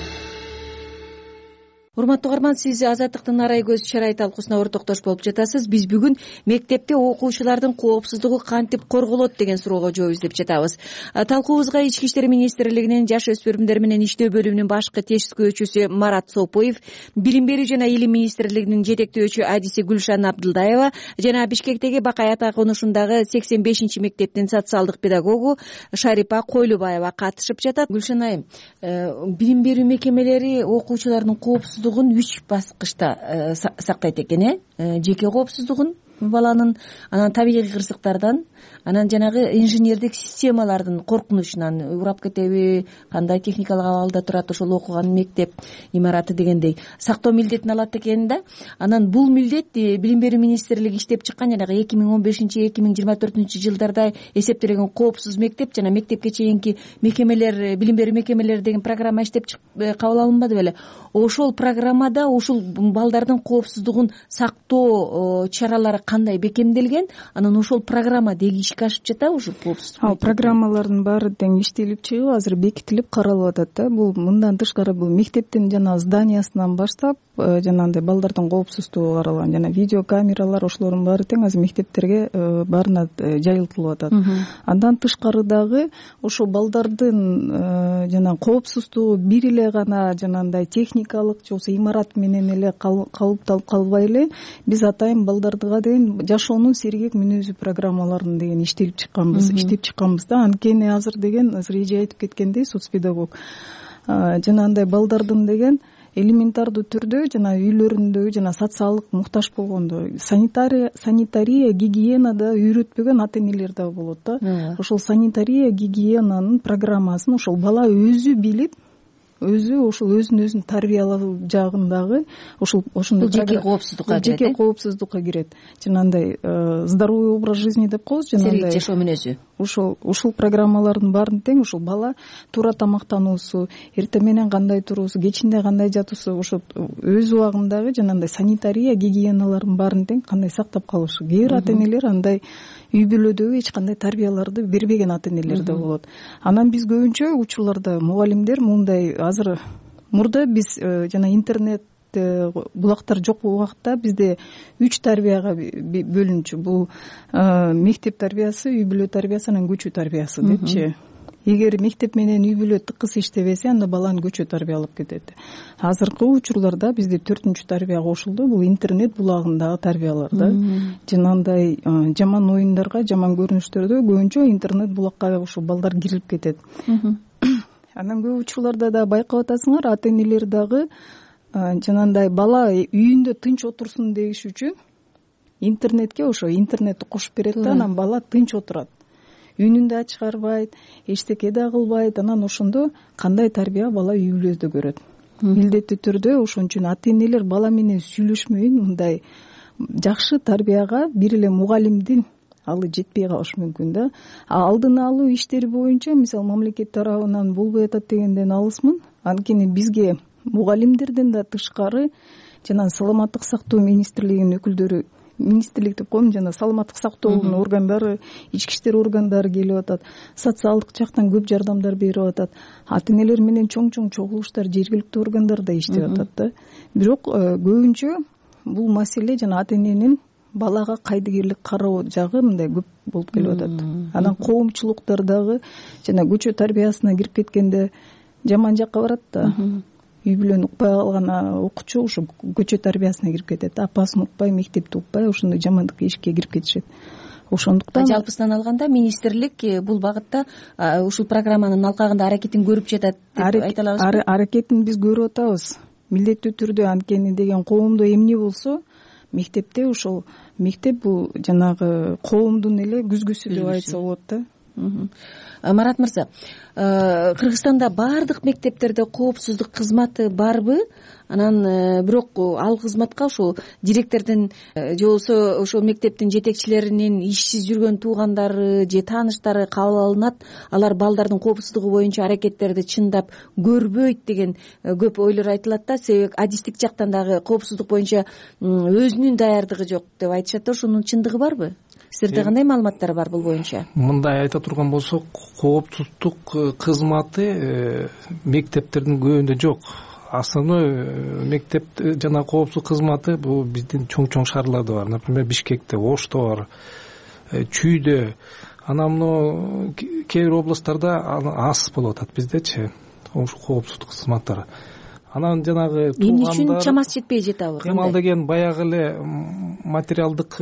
[SPEAKER 25] Урматтуу угарман, сиз Азаттыктын арай көз чарай талкуусуна ортоктош болуп жатасыз. Биз бүгүн мектепте окуучулардын коопсуздугу кантип корголот деген суроого жооп издеп жатабыз. Талкуубузга Ички иштер министрлигинин жаш өспүрүмдөр менен иштөө бөлүмүнүн башкы тескөөчүсү Марат Сопоев, Билим берүү жана илим министрлигинин жетектөөчү адиси Гүлшан Абдылдаева жана Бишкектеги Бакай ата конушундагы сексен бешинчи мектептин социалдык педагогу Шарипа Койлубаева катышып жатат. Гүлшан айым, билим берүү мекемелери окуучулардын коопсуздугун үч баскычта сактайт экен, э жеке коопсуздугун, баланын анан табигый кырсыктардан анан жанагы инженердик системалардын коркунучунан урап кетеби, кандай техникалык абалда турат ошол окуган мектеп имараты дегендей сактоо милдетин алат экен да. Анан бул милдет билим берүү министрлиги иштеп чыккан жанагы эки миң он бешинчи эки миң жыйырма төртүнчү жылдарда эсептелген коопсуз мектеп жана мектепке чейинки мекемелер, билим берүү мекемелери деген программа иштеп кабыл алынбады беле. Ошол программада ушул балдардын коопсуздугун сактоо чаралары кандай бекемделген, анан ошол программа деги ишке ашып жатабы ушул коопсуздук?
[SPEAKER 26] Ал программалардын баары тең иштелип чыгып азыр бекитилип каралып атат да. Бул мындан тышкары бул мектептин жана зданиясынан баштап жанагындай балдардын коопсуздугу каралган жана видео камералар ошолордун баары тең азыр мектептерге баарына жайылтылып атат. Андан тышкары дагы ошол балдардын жана коопсуздугу бир эле гана жанагындай техникалык же болбосо имарат менен эле калыпталып калбай эле биз атайын балдардыга деген жашоонун сергек мүнөзү программаларын деген иштелип чыкканбыз, иштеп чыкканбыз да. Анткени азыр деген азыр эже айтып кеткендей соцпедагог жанагындай балдардын деген элементардуу түрдө жана үйлөрүндө жана социалдык муктаж болгондо санитария санитария гигиенада үйрөтпөгөн ата энелер да болот да. Ошол санитария гигиенанын программасын ошол бала өзү билип, өзү ошол өзүн өзүн тарбиялоо жагындагы ошол ошондой
[SPEAKER 25] жеке коопсуздукка кирет,
[SPEAKER 26] жеке коопсуздукка кирет. Жанагындай здоровый образ жизни деп коебуз, жанагындай
[SPEAKER 25] сергек жашоо мүнөзү.
[SPEAKER 26] Ошол ушул программалардын баарын тең ошол бала туура тамактануусу, эртең менен кандай туруусу, кечинде кандай жатуусу, ошо өз убагындагы жанагындай санитария гигиеналардын баарын тең кандай сактап калышы. Кээ бир ата энелер андай үй бүлөдөгү эч кандай тарбияларды бербеген ата энелер да болот. Анан биз көбүнчө учурларда мугалимдер мындай азыр мурда биз жана интернет булактар жок убакта бизде үч тарбияга бөлүнчү. Бул мектеп тарбиясы, үй бүлө тарбиясы, анан көчө тарбиясы депчи. Эгер мектеп менен үй бүлө тыкыз иштебесе, анда баланы көчө тарбиялап кетет. Азыркы учурларда бизде төртүнчү тарбия кошулду. Бул интернет булагындагы тарбиялар да. Жанагындай жаман оюндарга, жаман көрүнүштөрдө көбүнчө интернет булакка ошо балдар кирип кетет. Анан көп учурларда да байкап атасыңар, ата энелер дагы жанагындай бала үйүндө тынч отурсун дегиш үчүн интернетке ошо интернетти кошуп берет да, анан бала тынч отурат. Үнүн да чыгарбайт, эчтеке да кылбайт. Анан ошондо кандай тарбия бала үй бүлөдө көрөт. Милдеттүү түрдө ошон үчүн ата энелер бала менен сүйлөшмөйүн, мындай жакшы тарбияга бир эле мугалимдин алы жетпей калышы мүмкүн да. Алдын алуу иштери боюнча мисалы мамлекет тарабынан болбой атат дегенден алысмын. Анткени бизге мугалимдерден да тышкары жана саламаттык сактоо министрлигинин өкүлдөрү, министрлик деп коем, жана саламаттык сактоонун органдары, ички иштер органдары келип атат, социалдык жактан көп жардамдар берип атат. Ата энелер менен чоң-чоң чогулуштар жергиликтүү органдарда иштеп атат да. Бирок көбүнчө бул маселе жана ата эненин балага кайдыгерлик кароо жагы мындай көп болуп келип атат. Анан коомчулуктар дагы жана көчө тарбиясына кирип кеткенде жаман жакка барат да. Үй бүлөнү укпай калган окуучу ошо көчө тарбиясына кирип кетет. Апасын укпай, мектепти укпай ошондой жамандык ишке кирип кетишет. Ошондуктан
[SPEAKER 25] жалпысынан алганда министрлик бул багытта ушул программанын алкагында аракетин көрүп жатат деп айта алабызбы?
[SPEAKER 26] Аракетин биз көрүп атабыз. Милдеттүү түрдө, анткени деген коомдо эмне болсо мектепте ошол мектеп бул жанагы коомдун эле күзгүсү деп айтса болот да.
[SPEAKER 25] Марат мырза, Кыргызстанда баардык мектептерде коопсуздук кызматы барбы? Анан бирок ал кызматка ошол директордун же болбосо ошол мектептин жетекчилеринин ишсиз жүргөн туугандары же тааныштары кабыл алынат, алар балдардын коопсуздугу боюнча аракеттерди чындап көрбөйт деген көп ойлор айтылат да. Себеби адистик жактан дагы коопсуздук боюнча өзүнүн даярдыгы жок деп айтышат да. Ошонун чындыгы барбы? Сиздерде кандай маалыматтар бар бул боюнча?
[SPEAKER 8] Мындай айта турган болсок, коопсуздук кызматы мектептердин көбүндө жок. Основной мектеп жана коопсуздук кызматы бул биздин чоң-чоң шаарларда бар. Например, Бишкекте, Ошто бар, Чүйдө. Анан мына кээ бир областтарда аз болуп атат биздечи ошол коопсуздук кызматтары. Анан жанагы туугандар
[SPEAKER 25] эмне үчүн чамасы жетпей жатабы?
[SPEAKER 8] Кемал деген баягы эле материалдык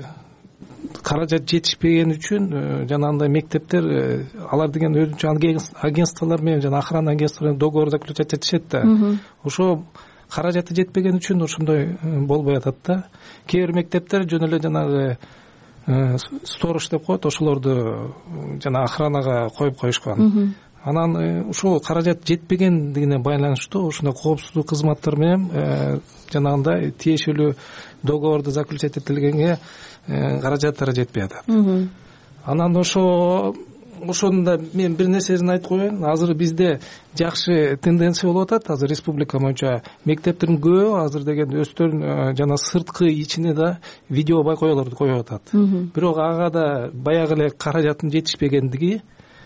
[SPEAKER 8] каражат жетишпеген үчүн жанагындай мектептер алар деген өзүнчө агентстволор менен жана охрана агентстволор менен договор заключать этишет да. Ошо каражаты жетпеген үчүн ошондой болбой атат да. Кээ бир мектептер жөн эле жанагы сторож деп коет, ошолорду жана охранага коюп коюшкан. Анан ушул каражат жетпегендигине байланыштуу ушундай коопсуздук кызматтары менен жанагындай тиешелүү договорду заключать этилгенге каражаттары жетпей атат. Анан ошо ошондо мен бир нерсесин айтып коеюн. Азыр бизде жакшы тенденция болуп атат. Азыр республика боюнча мектептердин көбү азыр деген өздөрүнүн жана сырткы ичине да видео байкоолорду коюп атат. Бирок ага да баягы эле каражаттын жетишпегендиги,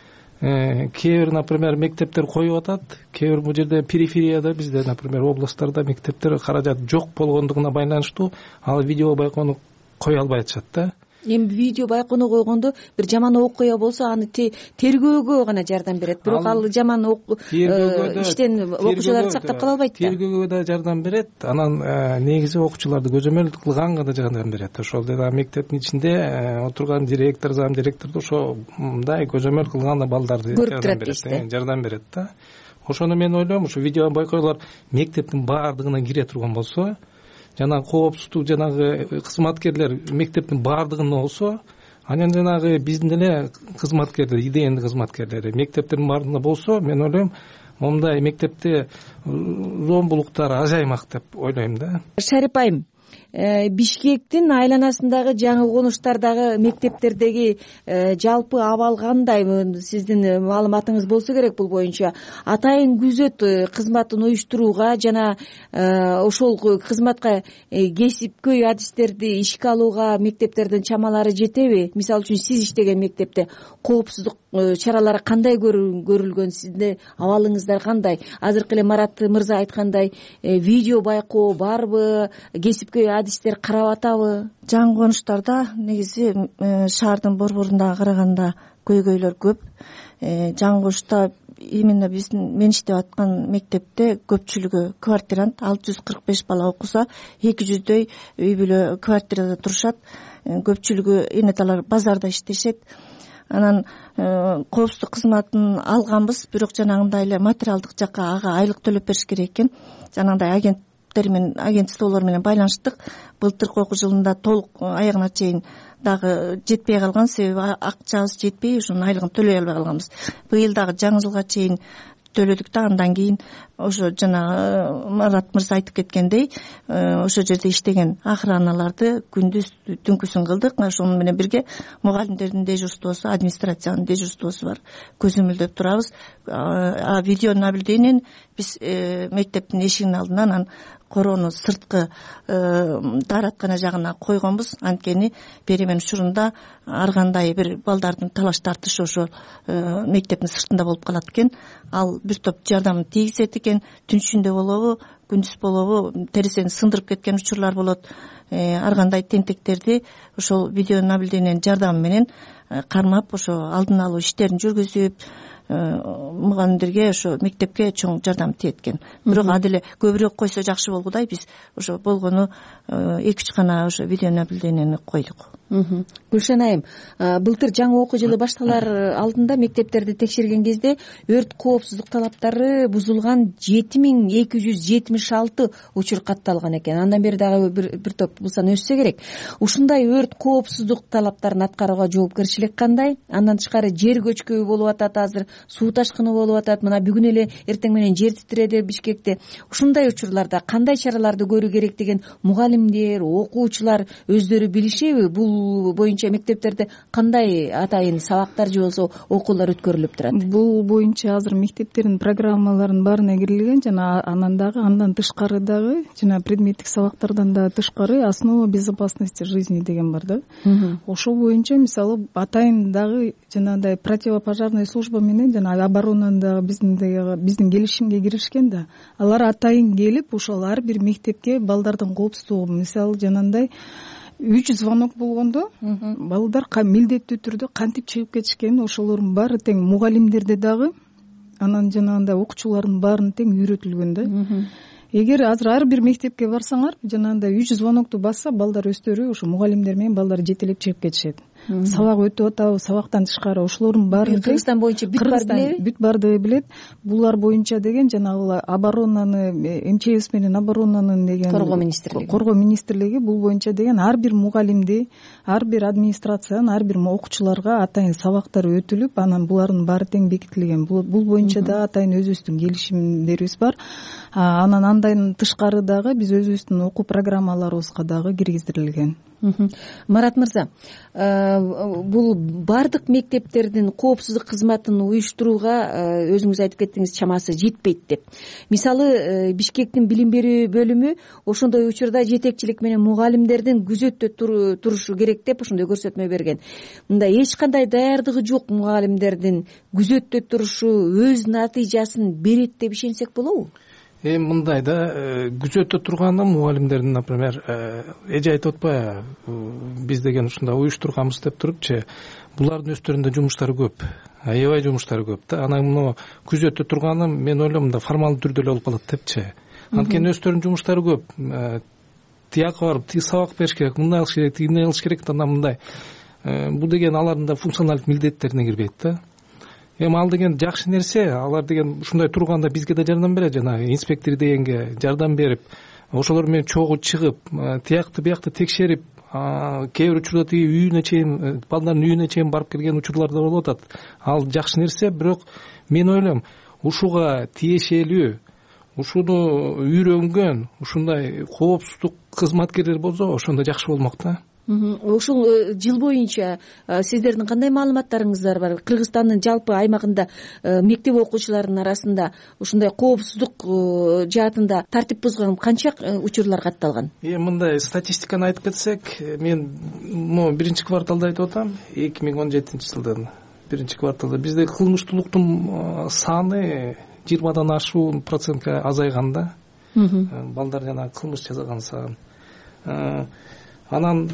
[SPEAKER 8] кээ бир, например, мектептер коюп атат, кээ бир бул жерде периферияда бизде, например, областтарда мектептер каражат жок болгондугуна байланыштуу ал видео байкоону кое албай атышат да.
[SPEAKER 25] Эми видео байкоону койгондо бир жаман окуя болсо аны тергөөгө гана жардам берет, бирок ал жаман иштен окуучуларды сактап кала албайт да.
[SPEAKER 8] Тергөөгө да жардам берет, анан негизи окуучуларды көзөмөл кылганга да жардам берет. Ошол да мектептин ичинде отурган директор, зам директорду ошондай көзөмөл кылганда балдарды жардам берет, жардам берет да. Ошону мен ойлойм, ушу видео байкоолор мектептин баардыгына кире турган болсо, жана коопсуздук жанагы кызматкерлер мектептин баардыгында болсо, анан жанагы биздин эле кызматкерлер, идеяндык кызматкерлери мектептердин баардыгында болсо, мен ойлойм, момундай мектепте зомбулуктар азаймак деп ойлойм да.
[SPEAKER 25] Шарип айым, Бишкектин айланасындагы жаңы конуштардагы мектептердеги жалпы абал кандай? Сиздин маалыматыңыз болсо керек бул боюнча. Атайын күзөт кызматын уюштурууга жана ошол кызматка кесипкөй адистерди ишке алууга мектептердин чамалары жетеби? Мисалы үчүн сиз иштеген мектепте коопсуздук чаралары кандай көрүлгөн? Сиздин абалыңыздар кандай? Азыркы эле Марат мырза айткандай, видео байкоо барбы? Кесипкөй адистер карап атабы?
[SPEAKER 9] Жаңы конуштарда негизи шаардын борборунда караганда көйгөйлөр көп. Жаңы конушта именно биздин мен иштеп аткан мектепте көпчүлүгү квартирант, алты жүз кырк беш бала окуса, эки жүздөй үй бүлө квартирада турушат. Көпчүлүгү энеталар базарда иштешет. Анан коопсуздук кызматын алганбыз, бирок жанагындай эле материалдык жакка ага айлык төлөп бериш керек экен. Жанагындай агенттер менен, агентстволор менен байланыштык. Былтыркы окуу жылында толук аягына чейин дагы жетпей калган, себеби акчабыз жетпей, ушунун айлыгын төлөй албай калганбыз. Быйыл дагы жаңы жылга чейин төлөдүк да, андан кийин ошо жана Марат мырза айтып кеткендей, ошол жерде иштеген охраналарды күндүз түнкүсүн кылдык. Ошону менен бирге мугалимдердин дежурствосу, администрациянын дежурствосу бар. Көзөмөлдөп турабыз. А видео наблюдениен биз мектептин эшигинин алдына анан короону сырткы даараткана жагына койгонбуз. Анткени беремен учурунда ар кандай бир балдардын талаш тартышы ошо мектептин сыртында болуп калат экен. Ал бир топ жардамын тийгизет экен. Түн ичинде болобу, күндүз болобу, терезени сындырып кеткен учурлар болот. Ар кандай тентектерди ошол видео наблюдениянын жардамы менен кармап, ошо алдын алуу иштерин жүргүзүп, мугалимдерге, ошо мектепке чоң жардам тиет экен. Бирок аделе көбүрөөк койсо жакшы болгудай, биз ошо болгону эки үч гана ошо видео наблюденияны койдук.
[SPEAKER 25] Гүлшан айым, былтыр жаңы окуу жылы башталар алдында мектептерди текшерген кезде өрт коопсуздук талаптары бузулган жети миң эки жүз жетимиш алты учур катталган экен. Андан бери дагы бир, бир топ бул сан өссө керек. Ушундай өрт коопсуздук талаптарын аткарууга жоопкерчилик кандай? Андан тышкары жер көчкү болуп атат, азыр суу ташкыны болуп атат. Мына бүгүн эле эртең менен жер титиреди Бишкекте. Ушундай учурларда кандай чараларды көрүү керек деген мугалимдер, окуучулар өздөрү билишеби? Бул боюнча мектептерде кандай атайын сабактар же болбосо окуулар өткөрүлүп турат?
[SPEAKER 26] Бул боюнча азыр мектептердин программаларынын баарына кирилген, жана анан дагы андан тышкары дагы жана предметтик сабактардан да тышкары основа безопасности жизни деген бар да. Ошол боюнча мисалы атайын дагы жанагындай противопожарная служба менен жана оборонанын дагы биздин биздин келишимге киришкен да. Алар атайын келип ошол ар бир мектепке балдардын коопсуздугу, мисалы жанагындай үч звонок болгондо балдар милдеттүү түрдө кантип чыгып кетишкенин ошолордун баары тең мугалимдерде дагы, анан жанагындай окуучулардын баарына тең үйрөтүлгөн да. Эгер азыр ар бир мектепке барсаңар, жанагындай үч звонокту басса, балдар өздөрү ошо мугалимдер менен балдар жетелеп чыгып кетишет. сабак өтүп атабы, сабактан тышкары ошолордун баарын
[SPEAKER 25] Кыргызстан боюнча бүт бар билеби?
[SPEAKER 26] Бүт бардыгы билет. Булар боюнча деген жанагы оборонаны, МЧС менен оборонанын деген
[SPEAKER 25] коргоо министрлиги
[SPEAKER 26] коргоо министрлиги бул боюнча деген ар бир мугалимди, ар бир администрациянын, ар бир окуучуларга атайын сабактар өтүлүп, анан булардын баары тең бекитилген. Бул боюнча да атайын өзүбүздүн келишимдерибиз бар. Анан андан тышкары дагы биз өзүбүздүн окуу программаларыбызга дагы киргиздирилген.
[SPEAKER 25] Марат мырза, бул бардык мектептердин коопсуздук кызматын уюштурууга өзүңүз айтып кеттиңиз, чамасы жетпейт деп. Мисалы Бишкектин билим берүү бөлүмү ошондой учурда жетекчилик менен мугалимдердин күзөттө турушу керек деп ошондой көрсөтмө берген. Мында эч кандай даярдыгы жок мугалимдердин күзөттө турушу өз натыйжасын берет деп ишенсек болобу?
[SPEAKER 8] Эми мындай да, күзөттө турганда мугалимдердин, например, эже айтып атпайбы, биз деген ушундай уюштурганбыз деп турупчу, булардын өздөрүндө жумуштары көп, аябай жумуштары көп да. Анан мына күзөттө турганы мен ойлойм да формалдуу түрдө эле болуп калат депчи. Анткени өздөрүнүн жумуштары көп. Тияка барып, тиги сабак бериш керек, мындай кылыш керек, тигине кылыш керек да, мындай. Бул деген алардын да функционалдык милдеттерине кирбейт да. Эми ал деген жакшы нерсе, алар деген ушундай турганда бизге да жардам берет, жанагы инспектор дегенге жардам берип, ошолор менен чогуу чыгып, тиякты биякты текшерип, кээ бир учурда тиги үйүнө чейин, балдардын үйүнө чейин барып келген учурлар да болуп атат. Ал жакшы нерсе, бирок мен ойлойм, ушуга тиешелүү, ушуну үйрөнгөн ушундай коопсуздук кызматкерлер болсо, ошондо жакшы болмок да.
[SPEAKER 25] Ушул жыл боюнча сиздердин кандай маалыматтарыңыздар бар? Кыргызстандын жалпы аймагында мектеп окуучуларынын арасында ушундай коопсуздук жаатында тартип бузган канча учурлар катталган?
[SPEAKER 8] Эми мындай статистиканы айтып кетсек, мен могу биринчи кварталда айтып атам, эки миң он жетинчи жылдын биринчи кварталда бизде кылмыштуулуктун саны жыйырмадан ашуун процентке азайган да. Балдар жана кылмыш жасаган саны. Анан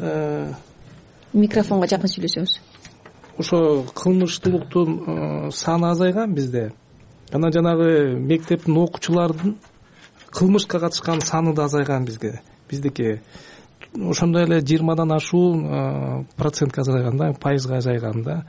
[SPEAKER 25] микрофонго жакын сүйлөсөңүз.
[SPEAKER 8] Ошо кылмыштуулуктун саны азайган бизде. Анан жанагы мектептин окуучулардын кылмышка катышкан саны да азайган бизге. Биздики ошондой эле жыйырмадан ашуун процентке азайган да, пайызга азайган да.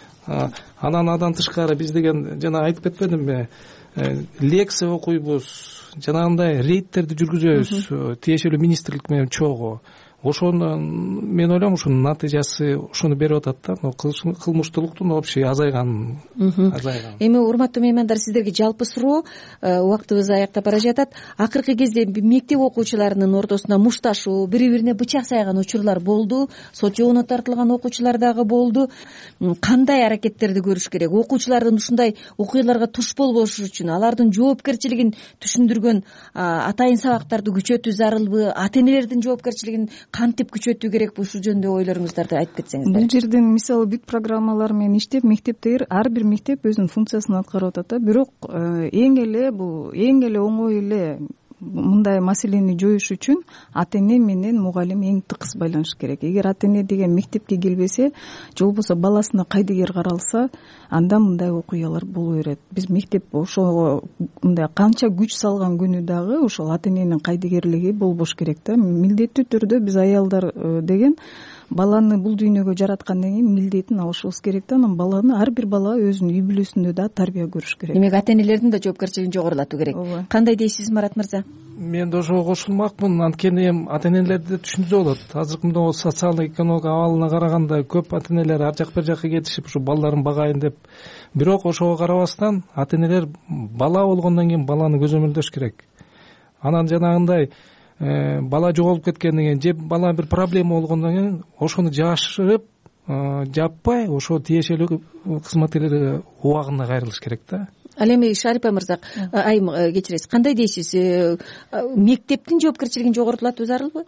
[SPEAKER 8] Анан андан тышкары биз деген жана айтып кетпедимби, лекция окуйбуз, жанагындай рейдтерди жүргүзөбүз, тиешелүү министрлик менен чогуу. Ошону мен ойлойм, ушунун натыйжасы ошону берип атат да, кылмыштуулуктун общий азайган. Азайган.
[SPEAKER 25] Эми урматтуу меймандар, сиздерге жалпы суроо, убактыбыз аяктап бара жатат. Акыркы кезде мектеп окуучуларынын ортосунда мушташуу, бири-бирине бычак сайган учурлар болду, сот жообуна тартылган окуучулар дагы болду. Кандай аракеттерди көрүш керек? Окуучулардын ушундай окуяларга туш болбош үчүн алардын жоопкерчилигин түшүндүргөн атайын сабактарды күчөтүү зарылбы? Ата-энелердин жоопкерчилигин кантип күчөтүү керек? Ушул жөнүндө ойлоруңуздарды айтып кетсеңиздер.
[SPEAKER 26] Бул жерден мисалы бүт программалар менен иштеп, мектептер, ар бир мектеп өзүнүн функциясын аткарып атат да. Бирок эң эле бул эң эле оңой эле мындай маселени жоюш үчүн ата-эне менен мугалим эң тыкыз байланыш керек. Эгер ата-эне деген мектепке келбесе, же болбосо баласына кайдыгер каралса, анда мындай окуялар боло берет. Биз мектеп ошого мындай канча күч салган күнү дагы ошол ата-эненин кайдыгерлиги болбош керек да. Милдеттүү түрдө биз аялдар деген баланы бул дүйнөгө жараткандан кийин милдетин алышыбыз керек да. Анан баланы, ар бир бала өзүнүн үй бүлөсүндө да тарбия көрүш керек.
[SPEAKER 25] Демек ата-энелердин да жоопкерчилигин жогорулатуу керек. Кандай дейсиз, Марат мырза?
[SPEAKER 8] Мен да ошого кошулмакмын. Анткени эми ата-энелерди түшүнсө болот. Азыркы мына социалдык экономик абалына караганда көп ата-энелер ар жак бер жакка кетишип, ушу балдарын багайын деп. Бирок ошого карабастан ата-энелер бала болгондон кийин баланы көзөмөлдөш керек. Анан жанагындай бала жоголуп кеткенден кийин же бала бир проблема болгондон кийин ошону жашырып, жаппай, ошо тиешелүү кызматкерлер убагында кайрылыш керек да.
[SPEAKER 25] Ал эми Шарипа мырза, айым кечиресиз, кандай дейсиз? Мектептин жоопкерчилигин жогорутулатуу зарылбы?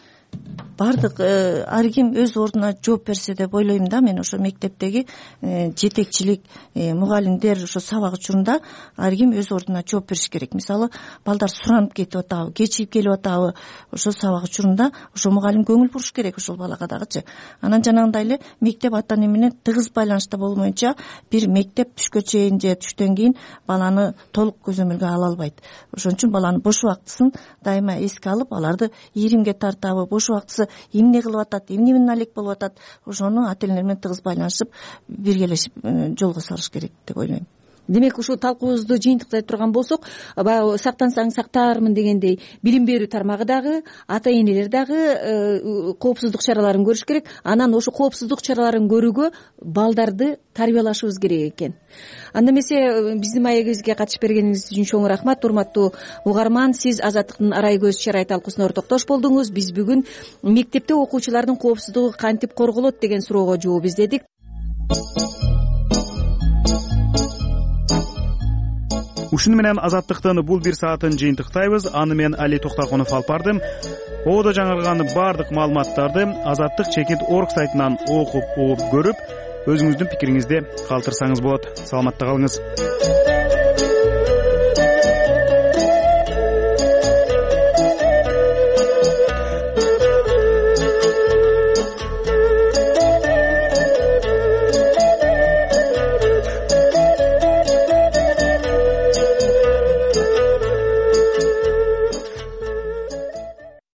[SPEAKER 9] Бардык ар ким өз ордуна жооп берсе деп ойлойм да. Мен ошо мектептеги жетекчилик, мугалимдер ошо сабак учурунда ар ким өз ордуна жооп бериш керек. Мисалы, балдар суранып кетип атабы, кечигип келип атабы, ошо сабак учурунда ошо мугалим көңүл буруш керек ошол балага дагычы. Анан жанагындай эле мектеп ата-эне менен тыгыз байланышта болмойнча, бир мектеп түшкө чейин же түштөн кийин баланы толук көзөмөлгө ала албайт. Ошон үчүн баланын бош убактысын дайыма эске алып, аларды ийримге тартабы, бош убактысы баласы эмне кылып атат, эмне менен алек болуп атат, ошону ата энелер менен тыгыз байланышып биргелешип жолго салыш керек деп ойлойм. Демек ушул талкуубузду жыйынтыктай турган болсок, баягы сактансаң сактаармын дегендей билим берүү тармагы дагы, ата энелер дагы коопсуздук чараларын көрүш керек. Анан ошо коопсуздук чараларын көрүүгө балдарды тарбиялашыбыз керек экен. Анда эмесе биздин маегибизге катышып бергениңиз үчүн чоң рахмат. Урматтуу угарман, сиз Азаттыктын арай көз чырай талкуусуна ортоктош болдуңуз. Биз бүгүн мектепте окуучулардын коопсуздугу кантип корголот деген суроого жооп издедик.
[SPEAKER 1] Ушуну менен Азаттыктын бул бир саатын жыйынтыктайбыз. Аны мен Али Токтакунов алып бардым. Ободо жаңырган бардык маалыматтарды Азаттык чекит орг сайтынан окуп угуп көрүп, өзүңүздүн пикириңизди калтырсаңыз болот. Саламатта калыңыз.